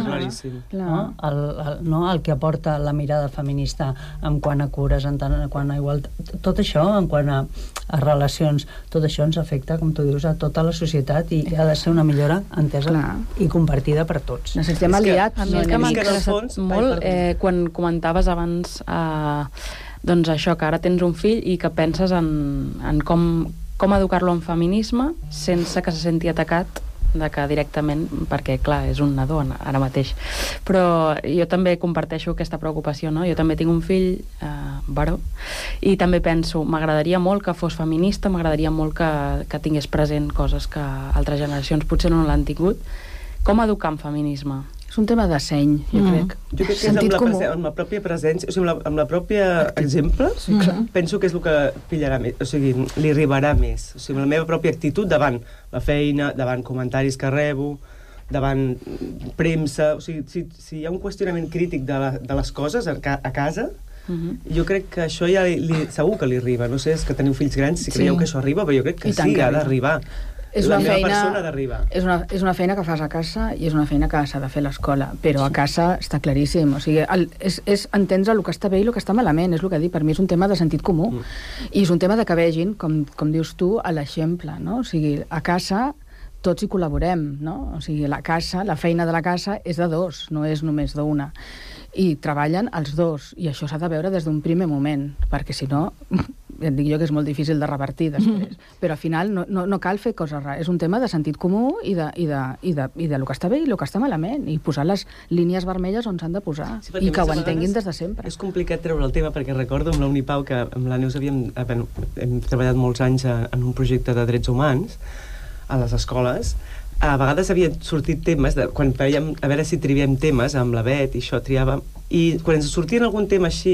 El que aporta la mirada feminista en quant a cures, en quant a igualtat, tot això, en quant a relacions, tot això ens afecta, com tu dius, a tota la societat i ha de ser una millora entesa i compartida per tots. Necessitem aliats. A mi el que m'ha interessat molt, quan comentaves abans doncs això, que ara tens un fill i que penses en com educar-lo en feminisme sense que se senti atacat de que directament, perquè clar, és un nadó ara mateix, però jo també comparteixo aquesta preocupació, no? Jo també tinc un fill varó i també penso, m'agradaria molt que fos feminista, m'agradaria molt que tingués present coses que altres generacions potser no l'han tingut. Com educar en feminisme? És un tema de seny, jo crec. Jo crec que és amb la pròpia presència, o sigui, amb la pròpia exemple, penso que és el que pillarà més, o sigui, li arribarà més. O sigui, la meva pròpia actitud davant la feina, davant comentaris que rebo, davant premsa, o sigui, si hi ha un qüestionament crític de les coses a casa, jo crec que això ja segur que li arriba. No sé, és que teniu fills grans, si creieu que això arriba, però jo crec que sí, ha d'arribar. És una feina que fas a casa i és una feina que s'ha de fer a l'escola, però a casa està claríssim, o sigui, és entendre el que està bé i el que està malament, és el que dic, per mi és un tema de sentit comú i és un tema de que vegin, com dius tu, a l'exemple, no? O sigui, a casa tots hi col·laborem, no? O sigui, la feina de la casa és de dos, no és només d'una. I treballen els dos, i això s'ha de veure des d'un primer moment, perquè si no, et dic jo que és molt difícil de revertir després. Però al final no cal fer coses rares. És un tema de sentit comú i de lo que està bé i lo que està malament, i posar les línies vermelles on s'han de posar, i que ho entenguin des de sempre. És complicat treure el tema, perquè recordo amb la Unipau que amb la Neus hem treballat molts anys en un projecte de drets humans a les escoles. A vegades havien sortit temes, quan veiem a veure si triviem temes amb la Bet, i això triàvem, i quan ens sortien algun tema així,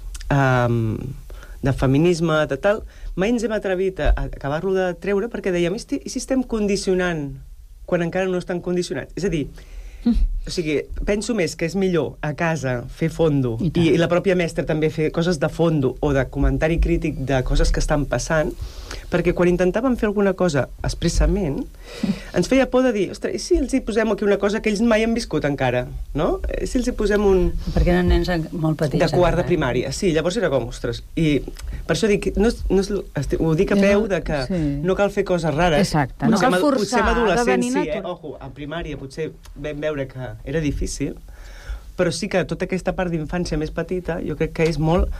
de feminisme, de tal, mai ens hem atrevit a acabar-lo de treure perquè dèiem, i si estem condicionant quan encara no estan condicionats? És a dir, o sigui, penso més que és millor a casa fer fondo i la pròpia mestra també fer coses de fondo o de comentari crític de coses que estan passant, perquè quan intentàvem fer alguna cosa expressament ens feia por de dir, ostres, i si els hi posem aquí una cosa que ells mai han viscut encara, no? Si els hi posem un... Perquè eren nens molt petits. De quart de primària, sí, llavors era com, ostres, i per això dic, ho dic a peu de que no cal fer coses rares. Exacte, no cal forçar, potser amb adolescència, ojo, a primària potser vam veure que era difícil, però sí que tota aquesta part d'infància més petita jo crec que és molt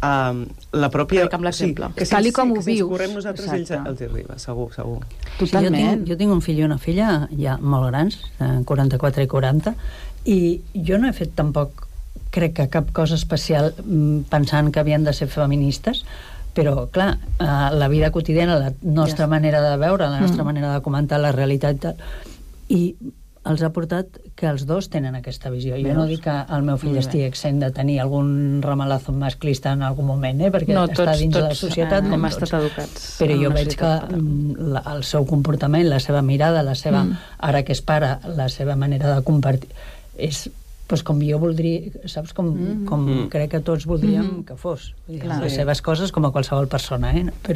la pròpia... Amb l'exemple. Que tal com ho vius. Si ens correm nosaltres, ells arriba, segur. Totalment. Jo tinc un fill i una filla ja molt grans, 44 i 40, i jo no he fet tampoc, crec que cap cosa especial pensant que havien de ser feministes, però, clar, la vida quotidiana, la nostra manera de veure, la nostra manera de comentar la realitat, i els ha portat que els dos tenen aquesta visió. Jo no dic que el meu fill estigui exempt de tenir algun ramalazo masclista en algun moment, perquè està dins de la societat com tots. Estat educats. Però jo veig que el seu comportament, la seva mirada, la seva, ara que és pare, la seva manera de compartir, és com jo voldria, saps? Com crec que tots voldríem que fos. Les seves coses com a qualsevol persona,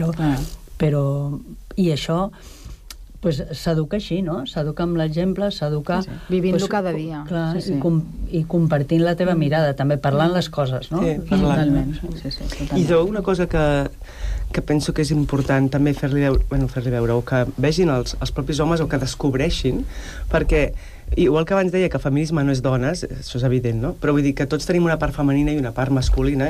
però i això s'educa així, no? S'educa amb l'exemple, s'educa... Vivint-ho cada dia. Clar, i compartint la teva mirada, també parlant les coses, no? Sí, parlant. I jo una cosa que penso que és important també fer-li veure, o que vegin els propis homes o que descobreixin, perquè igual que abans deia que feminisme no és dones, això és evident, no? Però vull dir que tots tenim una part femenina i una part masculina,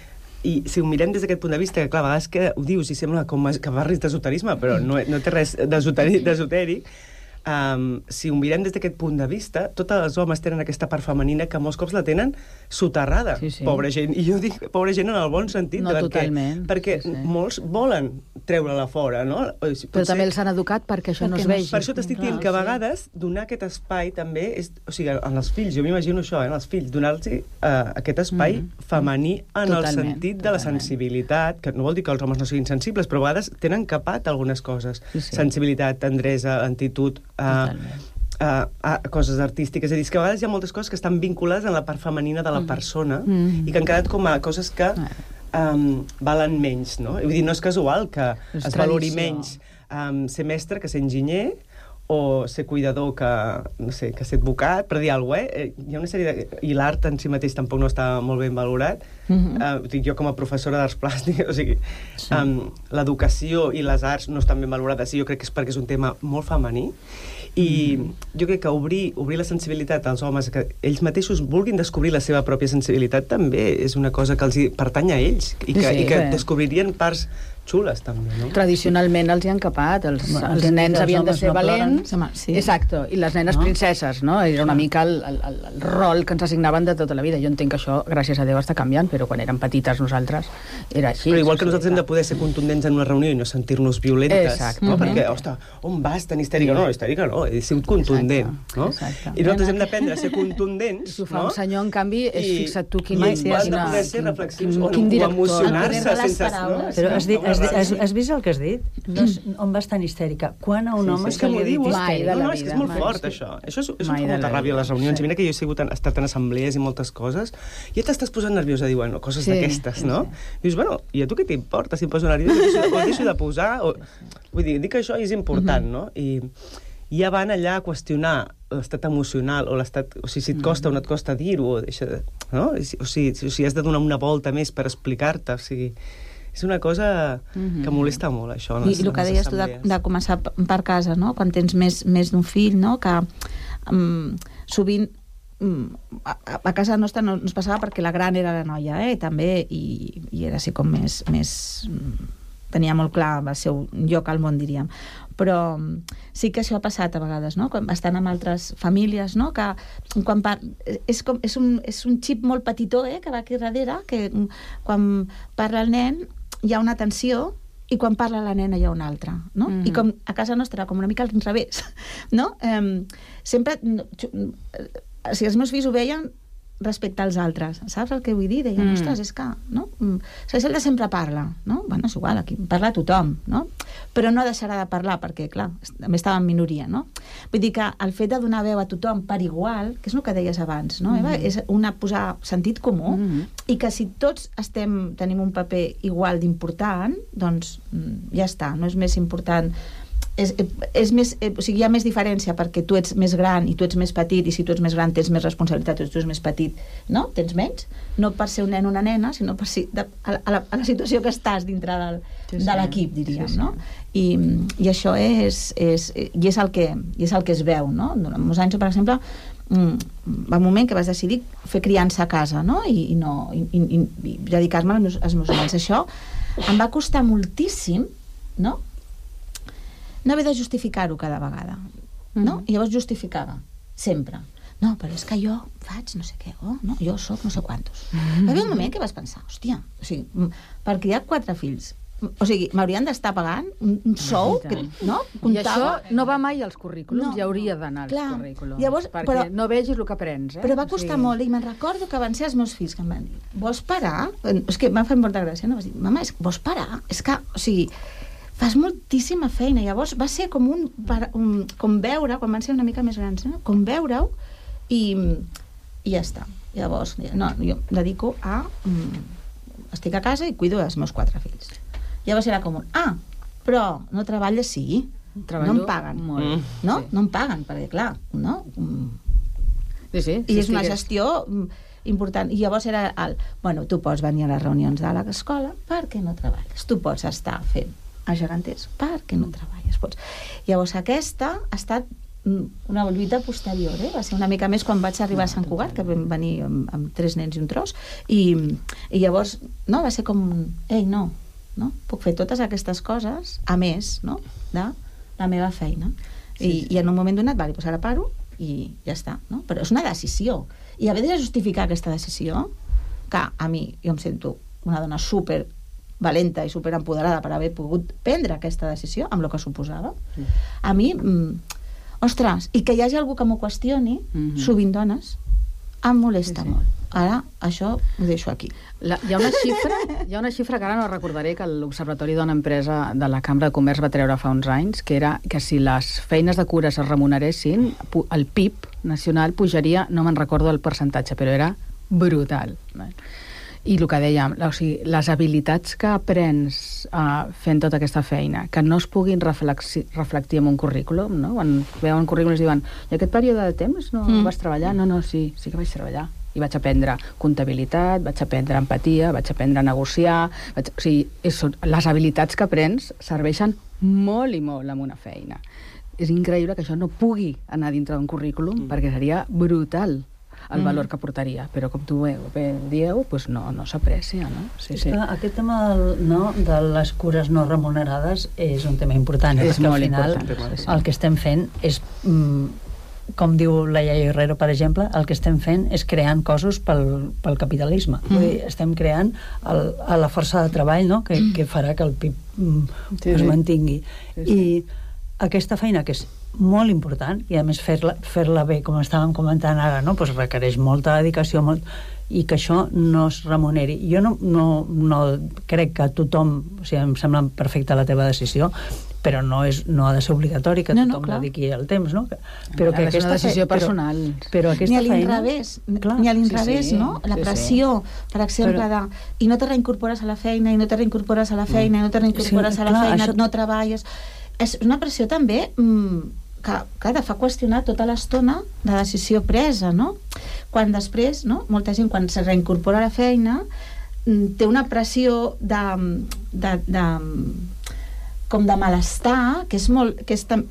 i si ho mirem des d'aquest punt de vista, que clar, a vegades que ho dius i sembla com que barris d'esoterisme, però no té res d'esotèric, si ho mirem des d'aquest punt de vista, tots els homes tenen aquesta part femenina que molts cops la tenen soterrada, pobra gent. I jo dic pobra gent en el bon sentit, perquè molts volen treure-la fora, no? Però també els han educat perquè això no es vegi. Per això t'estic dient que a vegades donar aquest espai també és... O sigui, en els fills, jo m'imagino això, en els fills, donar-los aquest espai femení en el sentit de la sensibilitat, que no vol dir que els homes no siguin sensibles, però a vegades tenen capat algunes coses. Sensibilitat, tendresa, lentitud, coses artístiques, és a dir, que a vegades hi ha moltes coses que estan vinculades en la part femenina de la persona i que han quedat com a coses que valen menys, no? Vull dir, no és casual que es valori menys ser mestre que ser enginyer, o ser cuidador que, no sé, que ser advocat, per dir alguna cosa, hi ha una sèrie de... I l'art en si mateix tampoc no està molt ben valorat. Jo com a professora d'arts plàstiques, o sigui, l'educació i les arts no estan ben valorades, i jo crec que és perquè és un tema molt femení, i jo crec que obrir la sensibilitat als homes, que ells mateixos vulguin descobrir la seva pròpia sensibilitat, també és una cosa que els pertany a ells, i que descobririen parts xules, també, no? Tradicionalment els hi han capat, els nens havien de ser valents, exacte, i les nenes princeses, no? Era una mica el rol que ens assignaven de tota la vida. Jo entenc que això, gràcies a Déu, està canviant, però quan érem petites nosaltres era així. Però igual que nosaltres hem de poder ser contundents en una reunió i no sentir-nos violentes, no? Perquè, ostres, on vas tan histèrica? No, histèrica no, he sigut contundent, no? I nosaltres hem d'aprendre a ser contundents, si ho fa un senyor, en canvi, és fixa't tu quin director, emocionar-se sense... Has vist el que has dit? On vas tan histèrica? Quan a un home se li ha dit histèrica? No, és que és molt fort, això. Això és molta ràbia a les reunions. I mira que jo he estat en assemblees i moltes coses, i ja t'estàs posant nerviosa, diu, bueno, coses d'aquestes, no? Dius, bueno, i a tu què t'importa si em poso nerviosa? O deixo de posar? Vull dir que això és important, no? I ja van allà a qüestionar l'estat emocional o l'estat... O sigui, si et costa o no et costa dir-ho, no? O sigui, si has de donar una volta més per explicar-te, o sigui... És una cosa que molesta molt, això. I el que deies tu de començar per casa, no? Quan tens més d'un fill, no? Que sovint a casa nostra no ens passava perquè la gran era la noia, també, i era així com més tenia molt clar el seu lloc al món, diríem. Però sí que això ha passat a vegades, no? Quan estan amb altres famílies, no? Que quan és un xip molt petitó, que va aquí darrere, que quan parla el nen hi ha una tensió i quan parla la nena hi ha una altra, no? I com a casa nostra, com una mica al revés, no? Sempre... O sigui, els meus fills ho veien respecte als altres, saps el que vull dir? Deien, ostres, és que, no? El de sempre parla, no? Bueno, és igual, aquí parla tothom, no? Però no deixarà de parlar, perquè, clar, també estava en minoria, no? Vull dir que el fet de donar veu a tothom per igual, que és el que deies abans, no, Eva? És posar sentit comú, i que si tots tenim un paper igual d'important, doncs ja està, no és més important... És més, o sigui, hi ha més diferència perquè tu ets més gran i tu ets més petit, i si tu ets més gran tens més responsabilitat, tu ets més petit, no? Tens menys, no per ser un nen o una nena, sinó per ser a la situació que estàs dintre de l'equip, diríem, no? I això és el que es veu, no? Durant molts anys, per exemple, va un moment que vas decidir fer criança a casa, no? I dedicar-me als meus nens. Això em va costar moltíssim, no? No haver de justificar-ho cada vegada, no? I llavors justificava, sempre. No, però és que jo faig no sé què, no, jo soc no sé quantos. Va haver un moment que vas pensar, hòstia, o sigui, per criar 4 fills, o sigui, m'haurien d'estar pagant un sou, no? I això no va mai als currículums, ja hauria d'anar als currículums, perquè no vegis el que aprens. Però va costar molt, i me'n recordo que van ser els meus fills que em van dir, vols parar? És que m'ha fet molta gràcia, no? Vas dir, mama, vols parar? És que, o sigui... fas moltíssima feina. Llavors va ser com com veure, quan van ser una mica més grans, com veure-ho i ja està. Llavors, no, jo em dedico a... estic a casa i cuido els meus 4 fills. Llavors era com però no treballes, sí. No em paguen. No em paguen, perquè clar, no? I és una gestió important. I llavors era bueno, tu pots venir a les reunions de l'escola perquè no treballes. Tu pots estar fent a geganters perquè no treballes. Llavors aquesta ha estat una lluita posterior, va ser una mica més quan vaig arribar a Sant Cugat, que vam venir amb 3 nens i un tros, i llavors va ser com no, puc fer totes aquestes coses a més de la meva feina. I en un moment donat, doncs ara paro i ja està, no? Però és una decisió, i haver de justificar aquesta decisió, que a mi jo em sento una dona super valenta i superempoderada per haver pogut prendre aquesta decisió, amb el que suposava. A mi, ostres, i que hi hagi algú que m'ho qüestioni, sovint dones, em molesta molt. Ara, això ho deixo aquí. Hi ha una xifra que ara no recordaré, que l'Observatori Dona Empresa de la Cambra de Comerç va treure fa uns anys, que era que si les feines de cures es remuneressin, el PIB nacional pujaria, no me'n recordo el percentatge, però era brutal. I el que dèiem, o sigui, les habilitats que aprens fent tota aquesta feina, que no es puguin reflectir en un currículum, no? Quan veuen currículums i diuen, i aquest període de temps no vas treballar? No, sí que vaig treballar. I vaig aprendre comptabilitat, vaig aprendre empatia, vaig aprendre a negociar... O sigui, les habilitats que aprens serveixen molt i molt en una feina. És increïble que això no pugui anar dintre d'un currículum, perquè seria brutal el valor que portaria, però com tu dieu, doncs no s'aprecia, no? Aquest tema de les cures no remunerades és un tema important, perquè al final el que estem fent és, com diu la Iaia Herrero, per exemple, el que estem fent és creant coses pel capitalisme. Estem creant la força de treball que farà que el PIB es mantingui. I aquesta feina, que és molt important, i a més fer-la bé, com estàvem comentant ara, requereix molta dedicació, i que això no es remuneri. Jo no crec que tothom, o sigui, em sembla perfecta la teva decisió, però no ha de ser obligatori que tothom dediqui el temps, no? Però que és una decisió personal. Ni a l'inrevés, no? La pressió, per exemple, i no te reincorpores a la feina, i no te reincorpores a la feina, i no te reincorpores a la feina, no treballes... És una pressió també que te fa qüestionar tota l'estona la decisió presa, no? Quan després, molta gent, quan se reincorpora a la feina, té una pressió com de malestar, que és molt...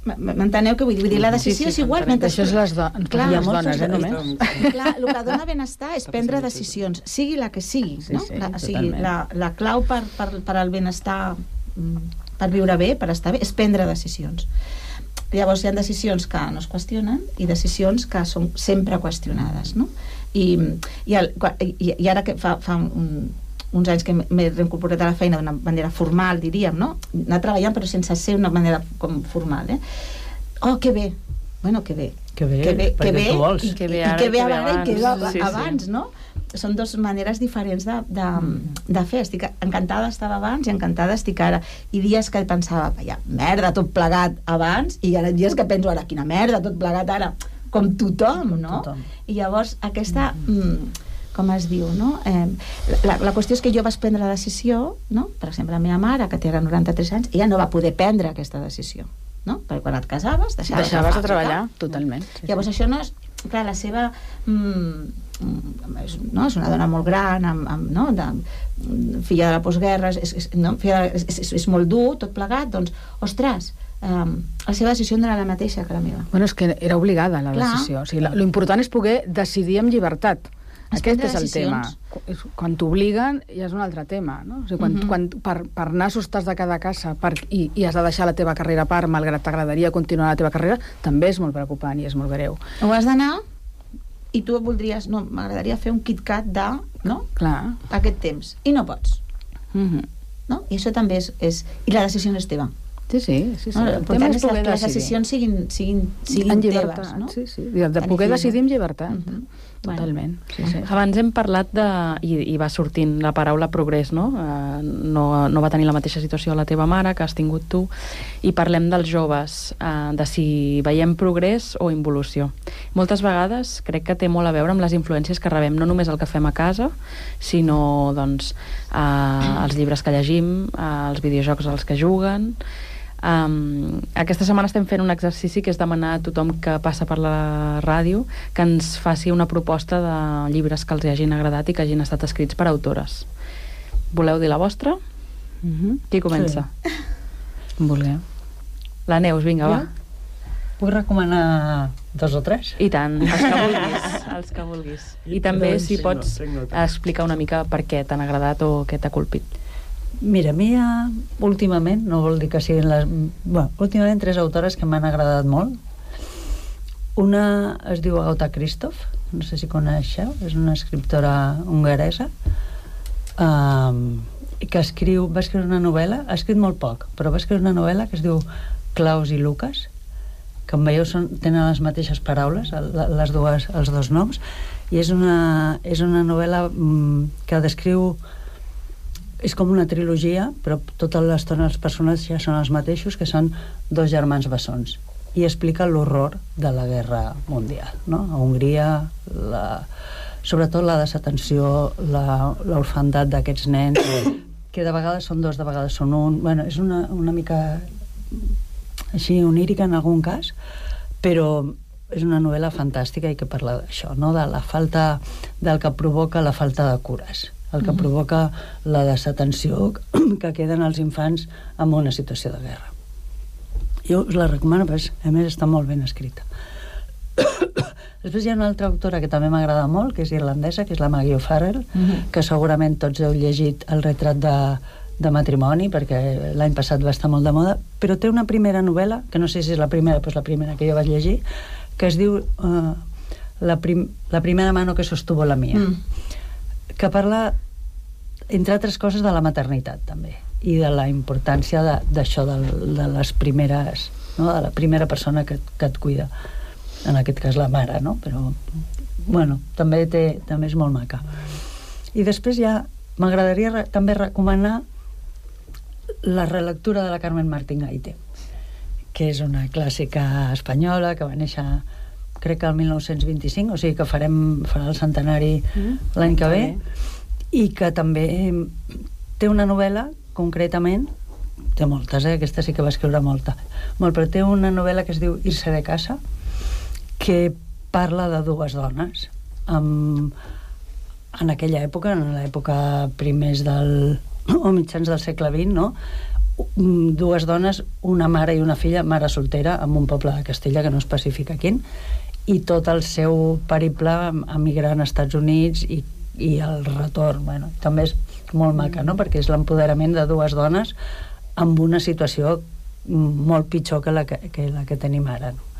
m'enteneu què vull dir? La decisió és igual. Això és les dones, només. Clar, el que dona benestar és prendre decisions, sigui la que sigui. O sigui, la clau per al benestar, per viure bé, per estar bé, és prendre decisions. Llavors hi ha decisions que no es qüestionen i decisions que són sempre qüestionades, no? I ara que fa uns anys que m'he reincorporat a la feina d'una manera formal, diríem, no? Anar treballant però sense ser una manera com formal, Oh, que bé! Bueno, que bé. Que bé, perquè tu vols. I que bé ara i que bé abans, no? Són dues maneres diferents de fer. Estic encantada d'estar abans i encantada estic ara. I dies que pensava, merda, tot plegat abans, i ara dies que penso, ara, quina merda, tot plegat ara, com tothom, no? I llavors aquesta... com es diu, no? La qüestió és que jo vaig prendre la decisió, no? Per exemple, la meva mare, que té ara 93 anys, ella no va poder prendre aquesta decisió, no? Perquè quan et casaves deixaves de treballar, totalment. Llavors això no és... Clar, la seva... és una dona molt gran, filla de la postguerra, és molt dur, tot plegat, doncs, ostres, la seva decisió no era la mateixa que la meva. Bueno, és que era obligada la decisió. O sigui, lo important és poder decidir amb llibertat. Aquest és el tema. Quan t'obliguen ja és un altre tema, no? O sigui, per anar a sostres de cada casa i has de deixar la teva carrera a part, malgrat t'agradaria continuar la teva carrera, també és molt preocupant i és molt greu. O has d'anar i tu voldries... No, m'agradaria fer un KitKat de... No? Clar. Aquest temps. I no pots. No? I això també és... I la decisió no és teva. Sí. L'important és que les decisions siguin teves, no? Sí, de poder decidir amb llibertat. Totalment. Abans hem parlat i va sortint la paraula progrés, no? No va tenir la mateixa situació la teva mare que has tingut tu, i parlem dels joves, de si veiem progrés o involució. Moltes vegades crec que té molt a veure amb les influències que rebem, no només el que fem a casa, sinó doncs els llibres que llegim, els videojocs als que juguen. Aquesta setmana estem fent un exercici que és demanar a tothom que passa per la ràdio que ens faci una proposta de llibres que els hagin agradat i que hagin estat escrits per autores. Voleu dir la vostra? Qui comença? Vulgueu. La Neus, vinga, va. Puc recomanar 2 o 3? I tant, els que vulguis. I també si pots explicar una mica per què t'han agradat o què t'ha colpit. Mira, a mi últimament, no vol dir que siguin les... Bueno, últimament 3 autores que m'han agradat molt. Una es diu Agatha Christoph, no sé si coneixeu, és una escriptora hongaresa, que va escriure una novel·la, ha escrit molt poc, però va escriure una novel·la que es diu Klaus i Lucas, que com veieu tenen les mateixes paraules, els dos noms, i és una novel·la que descriu... És com una trilogia, però tota l'estona els personatges ja són els mateixos, que són 2 germans bessons. I explica l'horror de la guerra mundial, no? A Hongria, sobretot la desatenció, l'orfandat d'aquests nens, que de vegades són 2, de vegades són 1. Bueno, és una mica així onírica en algun cas, però és una novel·la fantàstica i que parla d'això, no? De la falta, del que provoca la falta de cures, el que provoca la desatenció que queden els infants en una situació de guerra. Jo us la recomano, perquè a més està molt ben escrita. Després hi ha una altra autora que també m'agrada molt, que és irlandesa, que és la Maggie O'Farrell, que segurament tots heu llegit El retrat de matrimoni, perquè l'any passat va estar molt de moda, però té una primera novel·la, que no sé si és la primera, però és la primera que jo vaig llegir, que es diu La primera mano que sostuvo la mía, que parla, entre altres coses, de la maternitat també, i de la importància d'això, de les primeres, no? De la primera persona que et cuida, en aquest cas la mare, no? Però bueno, també és molt maca. I després ja m'agradaria també recomanar la relectura de la Carmen Martín Gaite, que és una clàssica espanyola que va néixer, crec que el 1925, o sigui que farà el centenari l'any que ve, i que també té una novel·la, concretament, té moltes, aquesta sí que va escriure molt, però té una novel·la que es diu Irse de casa, que parla de 2 dones en aquella època, en l'època primers o mitjans del segle XX, no? dues dones, una mare i una filla, mare soltera, en un poble de Castella, que no especifica quin, i tot el seu periple emigrant als Estats Units i el retorn. Bueno, també és molt maca, no? Perquè és l'empoderament de dues dones amb una situació molt pitjor que la que tenim ara, no?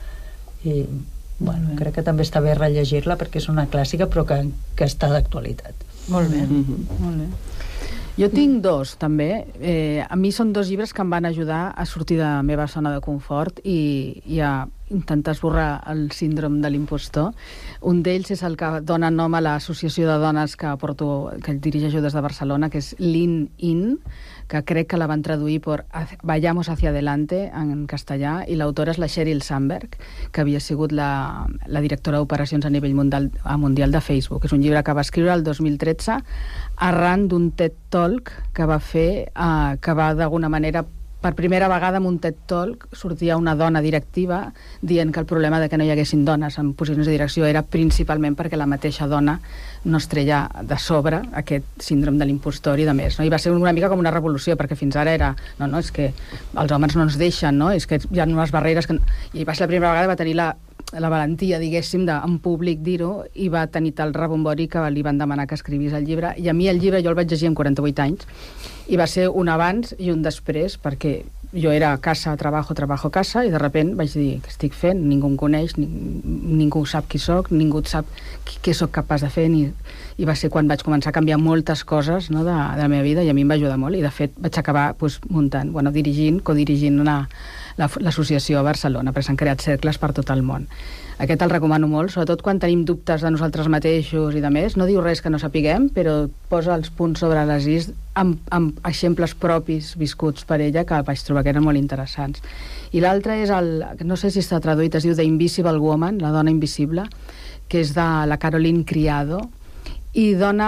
I bueno, crec que també està bé rellegir-la perquè és una clàssica però que està d'actualitat. Molt bé, molt bé. Jo tinc dos, també. A mi són dos llibres que em van ajudar a sortir de la meva zona de confort i a intentar esborrar el síndrom de l'impostor. Un d'ells és el que dona nom a l'associació de dones que dirigeixo des de Barcelona, que és Lean In, que crec que la van traduir per Vayamos hacia adelante en castellà, i l'autora és la Sheryl Sandberg, que havia sigut la directora d'operacions a nivell mundial de Facebook. És un llibre que va escriure el 2013 arran d'un TED Talk que va fer, que va d'alguna manera, per primera vegada en un TED Talk sortia una dona directiva dient que el problema de que no hi haguessin dones en posicions de direcció era principalment perquè la mateixa dona no es treia de sobre aquest síndrom de l'impostor i de més, no? I va ser una mica com una revolució, perquè fins ara era no, és que els homes no ens deixen, no? És que hi ha unes barreres que... I va ser la primera vegada que va tenir la valentia, diguéssim, en públic dir-ho, i va tenir tal rebombori que li van demanar que escrivís el llibre, i a mi el llibre jo el vaig llegir amb 48 anys, i va ser un abans i un després, perquè jo era casa, trabajo, casa, i de sobte vaig dir, què estic fent? Ningú em coneix, ningú sap qui sóc, ningú sap què sóc capaç de fer, i va ser quan vaig començar a canviar moltes coses, no, de la meva vida, i a mi em va ajudar molt, i de fet vaig acabar muntant, codirigint l'associació a Barcelona, perquè s'han creat cercles per tot el món. Aquest el recomano molt, sobretot quan tenim dubtes de nosaltres mateixos i de més. No diu res que no sapiguem, però posa els punts sobre les is amb exemples propis viscuts per ella que vaig trobar que eren molt interessants. I l'altre és no sé si està traduït, es diu The Invisible Woman, la dona invisible, que és de la Caroline Criado, i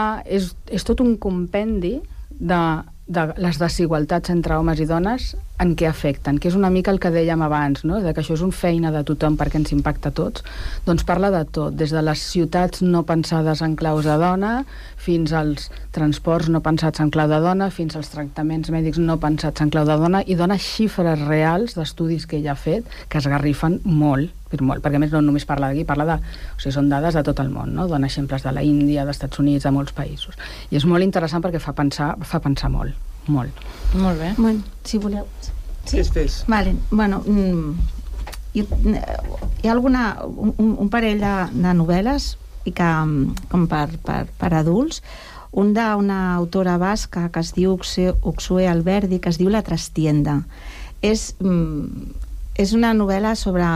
és tot un compendi de les desigualtats entre homes i dones en què afecten, que és una mica el que dèiem abans, no? De que això és una feina de tothom perquè ens impacta a tots. Doncs parla de tot, des de les ciutats no pensades en claus de dona, fins als transports no pensats en clau de dona, fins als tractaments mèdics no pensats en clau de dona, i dona xifres reals d'estudis que ella ha fet que esgarrifen molt, perquè a més no només parla d'aquí, són dades de tot el món, no? Dona exemples de la Índia, dels Estats Units, de molts països. I és molt interessant perquè fa pensar molt. Molt bé. Bueno, si voleu... Sí? Fes. Vale. Bueno, hi ha un parell de novel·les i que, com per adults, un d'una autora basca que es diu Uxue Alberdi, que es diu La trastienda. És una novel·la sobre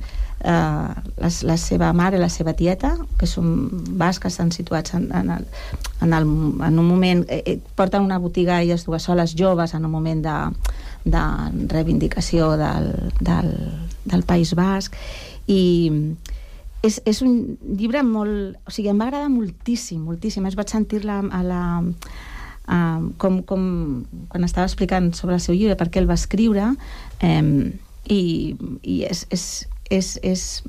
la seva mare i la seva tieta, que són basques, estan situats en un moment, porten una botiga elles dues soles, joves, en un moment de reivindicació del País Basc, i és un llibre molt... O sigui, em va agradar moltíssim. Es vaig sentir-la com quan estava explicant sobre el seu llibre, per què el va escriure, i és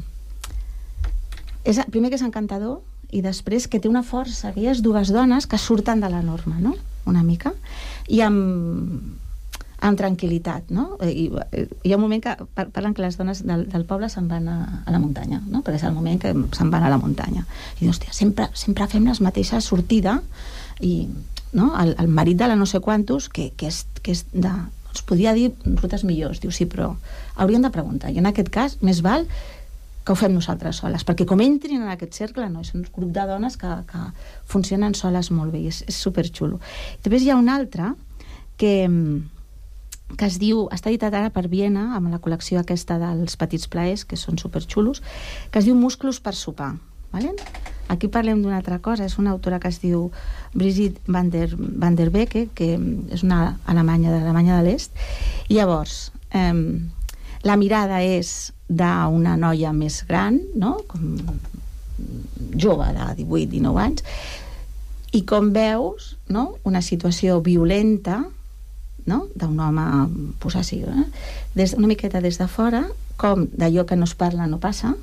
primer que és encantador, i després que té una força, que hi ha dues dones que surten de la norma, no? Una mica, i amb tranquil·litat, no? Hi ha un moment que parlen que les dones del poble se'n van a la muntanya, no? Perquè és el moment que se'n van a la muntanya, i dius, hòstia, sempre fem les mateixes sortida, i no? El marit de la no sé quantos, que és de... Ens podia dir rutes millors, diu, sí, però hauríem de preguntar, i en aquest cas més val que ho fem nosaltres soles, perquè com entrin en aquest cercle, no, és un grup de dones que funcionen soles molt bé, i és superxulo. Després hi ha un altre que es diu, està editat ara per Viena, amb la col·lecció aquesta dels petits plaers, que són superxulos, que es diu Musclos per sopar. Vale? Aquí parlem d'una altra cosa, és una autora que es diu Brigitte van der Becke, que és una alemanya de l'est, i llavors la mirada és d'una noia més gran, no? Com jove, de 18-19 anys, i com veus, no? Una situació violenta, no? D'un home possessiu, una miqueta des de fora, com d'allò que no es parla no passa,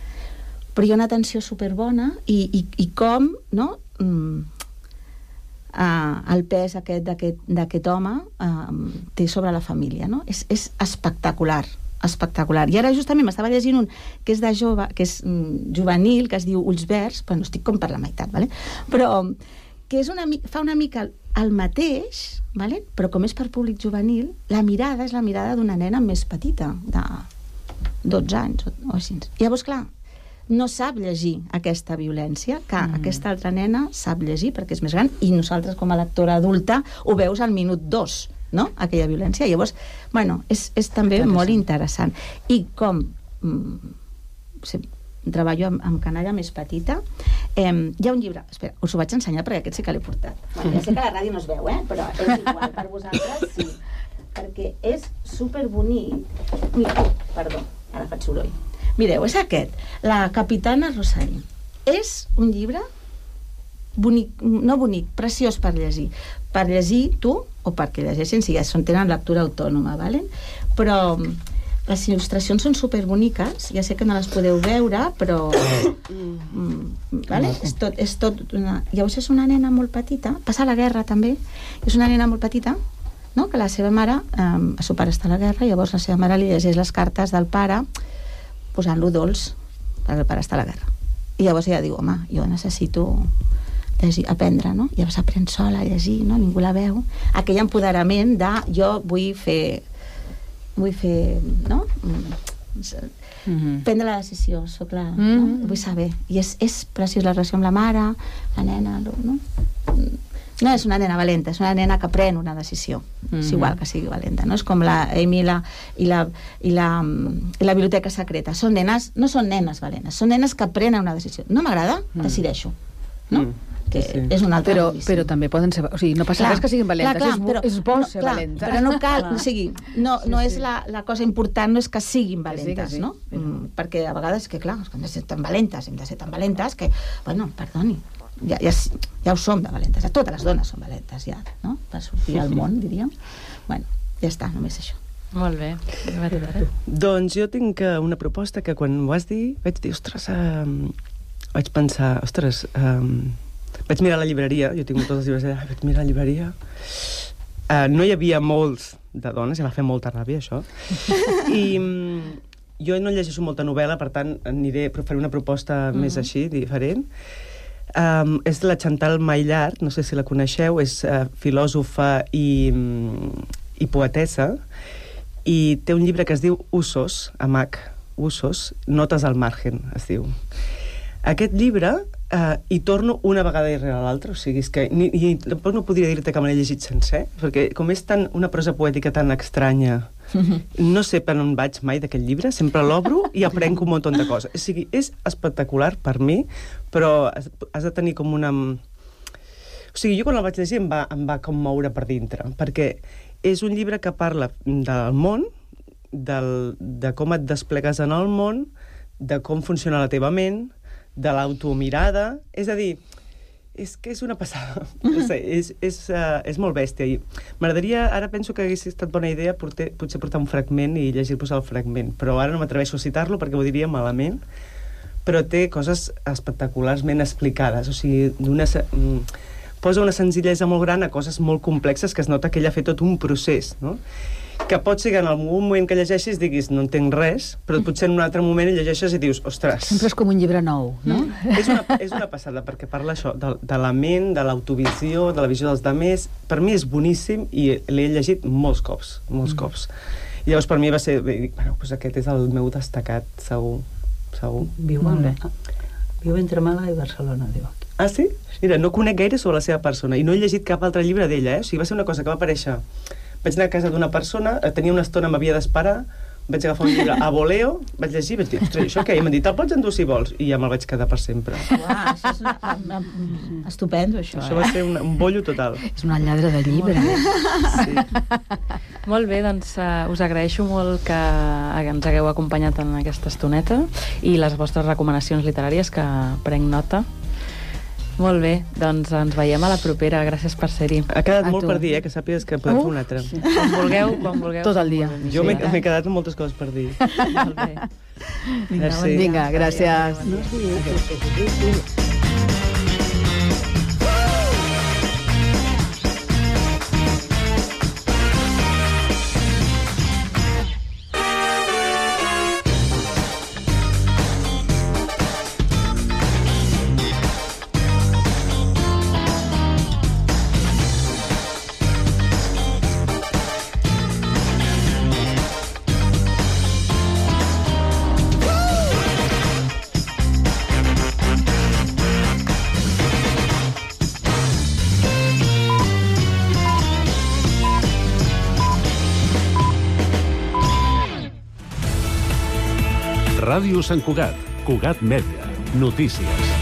però hi ha una atenció superbona, i com, no? el pes d'aquest home té sobre la família, no? És espectacular, espectacular. I ara justament m'estava llegint un que és de jove, que és juvenil, que es diu Ulls Verds, però no estic com per la meitat, ¿vale? Però que fa una mica el mateix, ¿vale? Però com és per públic juvenil, la mirada és la mirada d'una nena més petita, de 12 anys o així. Llavors, clar, no sap llegir aquesta violència, que aquesta altra nena sap llegir perquè és més gran, i nosaltres com a lectora adulta ho veus al minut 2, no? Aquella violència. Llavors, bueno, és també molt interessant. I com treballo amb canalla més petita, hi ha un llibre, espera, us ho vaig ensenyar perquè aquest sí que l'he portat. Ja sé que a la ràdio no es veu, però és igual, per vosaltres sí, perquè és superbonic. Mira, perdó, ara faig soroll. Mireu, és aquest, La capitana Rosario. És un llibre bonic, no bonic, preciós per llegir tu o perquè llegeixin, si ja tenen lectura autònoma, ¿vale? Però les il·lustracions són superboniques, ja sé que no les podeu veure, però ¿vale? És tot una... Llavors és una nena molt petita, passa a la guerra també, és una nena molt petita, no? Que la seva mare, el seu pare està a la guerra, llavors la seva mare li llegeix les cartes del pare posant-lo dolç, perquè el pare està a la guerra. I llavors ella diu, home, jo necessito llegir, aprendre, no? Llavors aprèn sola a llegir, no? Ningú la veu. Aquell empoderament de jo vull fer, no? Prendre la decisió, no? Vull saber. I és preciós la relació amb la mare, la nena, no? No és una nena valenta, és una nena que pren una decisió. És igual que sigui valenta, no? És com la Amy i la biblioteca secreta. No són nenes valentes, són nenes que prenen una decisió. No m'agrada, decideixo. No? Que és un altre però també poden ser... O sigui, no passa res que siguin valentes, és bo ser valenta. Però no cal, o sigui, no és la cosa important, no és que siguin valentes, no? Perquè a vegades, que clar, hem de ser tan valentes que, bueno, perdoni, ja ho som de valentes, totes les dones són valentes ja, no? Per sortir al món, diríem. Bueno, ja està, només això. Molt bé. Doncs jo tinc una proposta que quan ho vas dir vaig dir, vaig pensar, vaig mirar la llibreria, jo tinc tots els llibres allà, vaig mirar la llibreria, no hi havia molts de dones, ja va fer molta ràbia això, i jo no llegeixo molta novel·la, per tant faré una proposta més així, diferent. És la Chantal Maillard, no sé si la coneixeu, és filòsofa i poetessa, i té un llibre que es diu Usos, amb H, Usos, Notes al margen, es diu. Aquest llibre hi torno una vegada darrere l'altra, o sigui, és que tampoc no podria dir-te que me l'he llegit sencer, perquè com és una prosa poètica tan estranya, no sé per on vaig mai d'aquest llibre, sempre l'obro i aprenc un munt de coses. O sigui, és espectacular per mi, però has de tenir com una... O sigui, jo quan el vaig llegir em va com moure per dintre, perquè és un llibre que parla del món, de com et desplegues en el món, de com funciona la teva ment, de l'automirada, és a dir, és que és una passada. No sé, és molt bèstia. I m'agradaria, ara penso que hagués estat bona idea potser portar un fragment i llegir-vos el fragment, però ara no m'atreveixo a citar-lo perquè ho diria malament, però té coses espectacularment explicades, o sigui, posa una senzillesa molt gran a coses molt complexes que es nota que ell ha fet tot un procés, no? Que pot ser que en algun moment que llegeixis diguis no entenc res, però potser en un altre moment llegeixes i dius, ostres... Sempre és com un llibre nou, no? És una passada, perquè parla això, de la ment, de l'autovisió, de la visió dels demés. Per mi és boníssim i l'he llegit molts cops. I llavors per mi va ser... Bueno, doncs aquest és el meu destacat, segur. Viu entre Màlaga i Barcelona, diu. Ah, sí? Mira, no conec gaire sobre la seva persona i no he llegit cap altre llibre d'ella, O sigui, va ser una cosa que va aparèixer... Vaig anar a casa d'una persona, tenia una estona, m'havia d'esperar, vaig agafar un llibre a voleo, vaig llegir, vaig dir, ostres, això què? I m'han dit, el pots endur si vols? I ja me'l vaig quedar per sempre. Uau, això és estupendo, això. Això va ser un bollo total. És una lladra de llibres. Sí. Molt bé, doncs us agraeixo molt que ens hagueu acompanyat en aquesta estoneta i les vostres recomanacions literàries, que prenc nota. Molt bé, doncs ens veiem a la propera. Gràcies per ser-hi. Ha quedat molt per dir, que sàpigues que podem fer un altre. Sí. Quan vulgueu. Tot el dia. Jo m'he quedat amb moltes coses per dir. Molt bé. Vinga, gràcies. Ràdio Sant Cugat, Cugat Mèdia, notícies.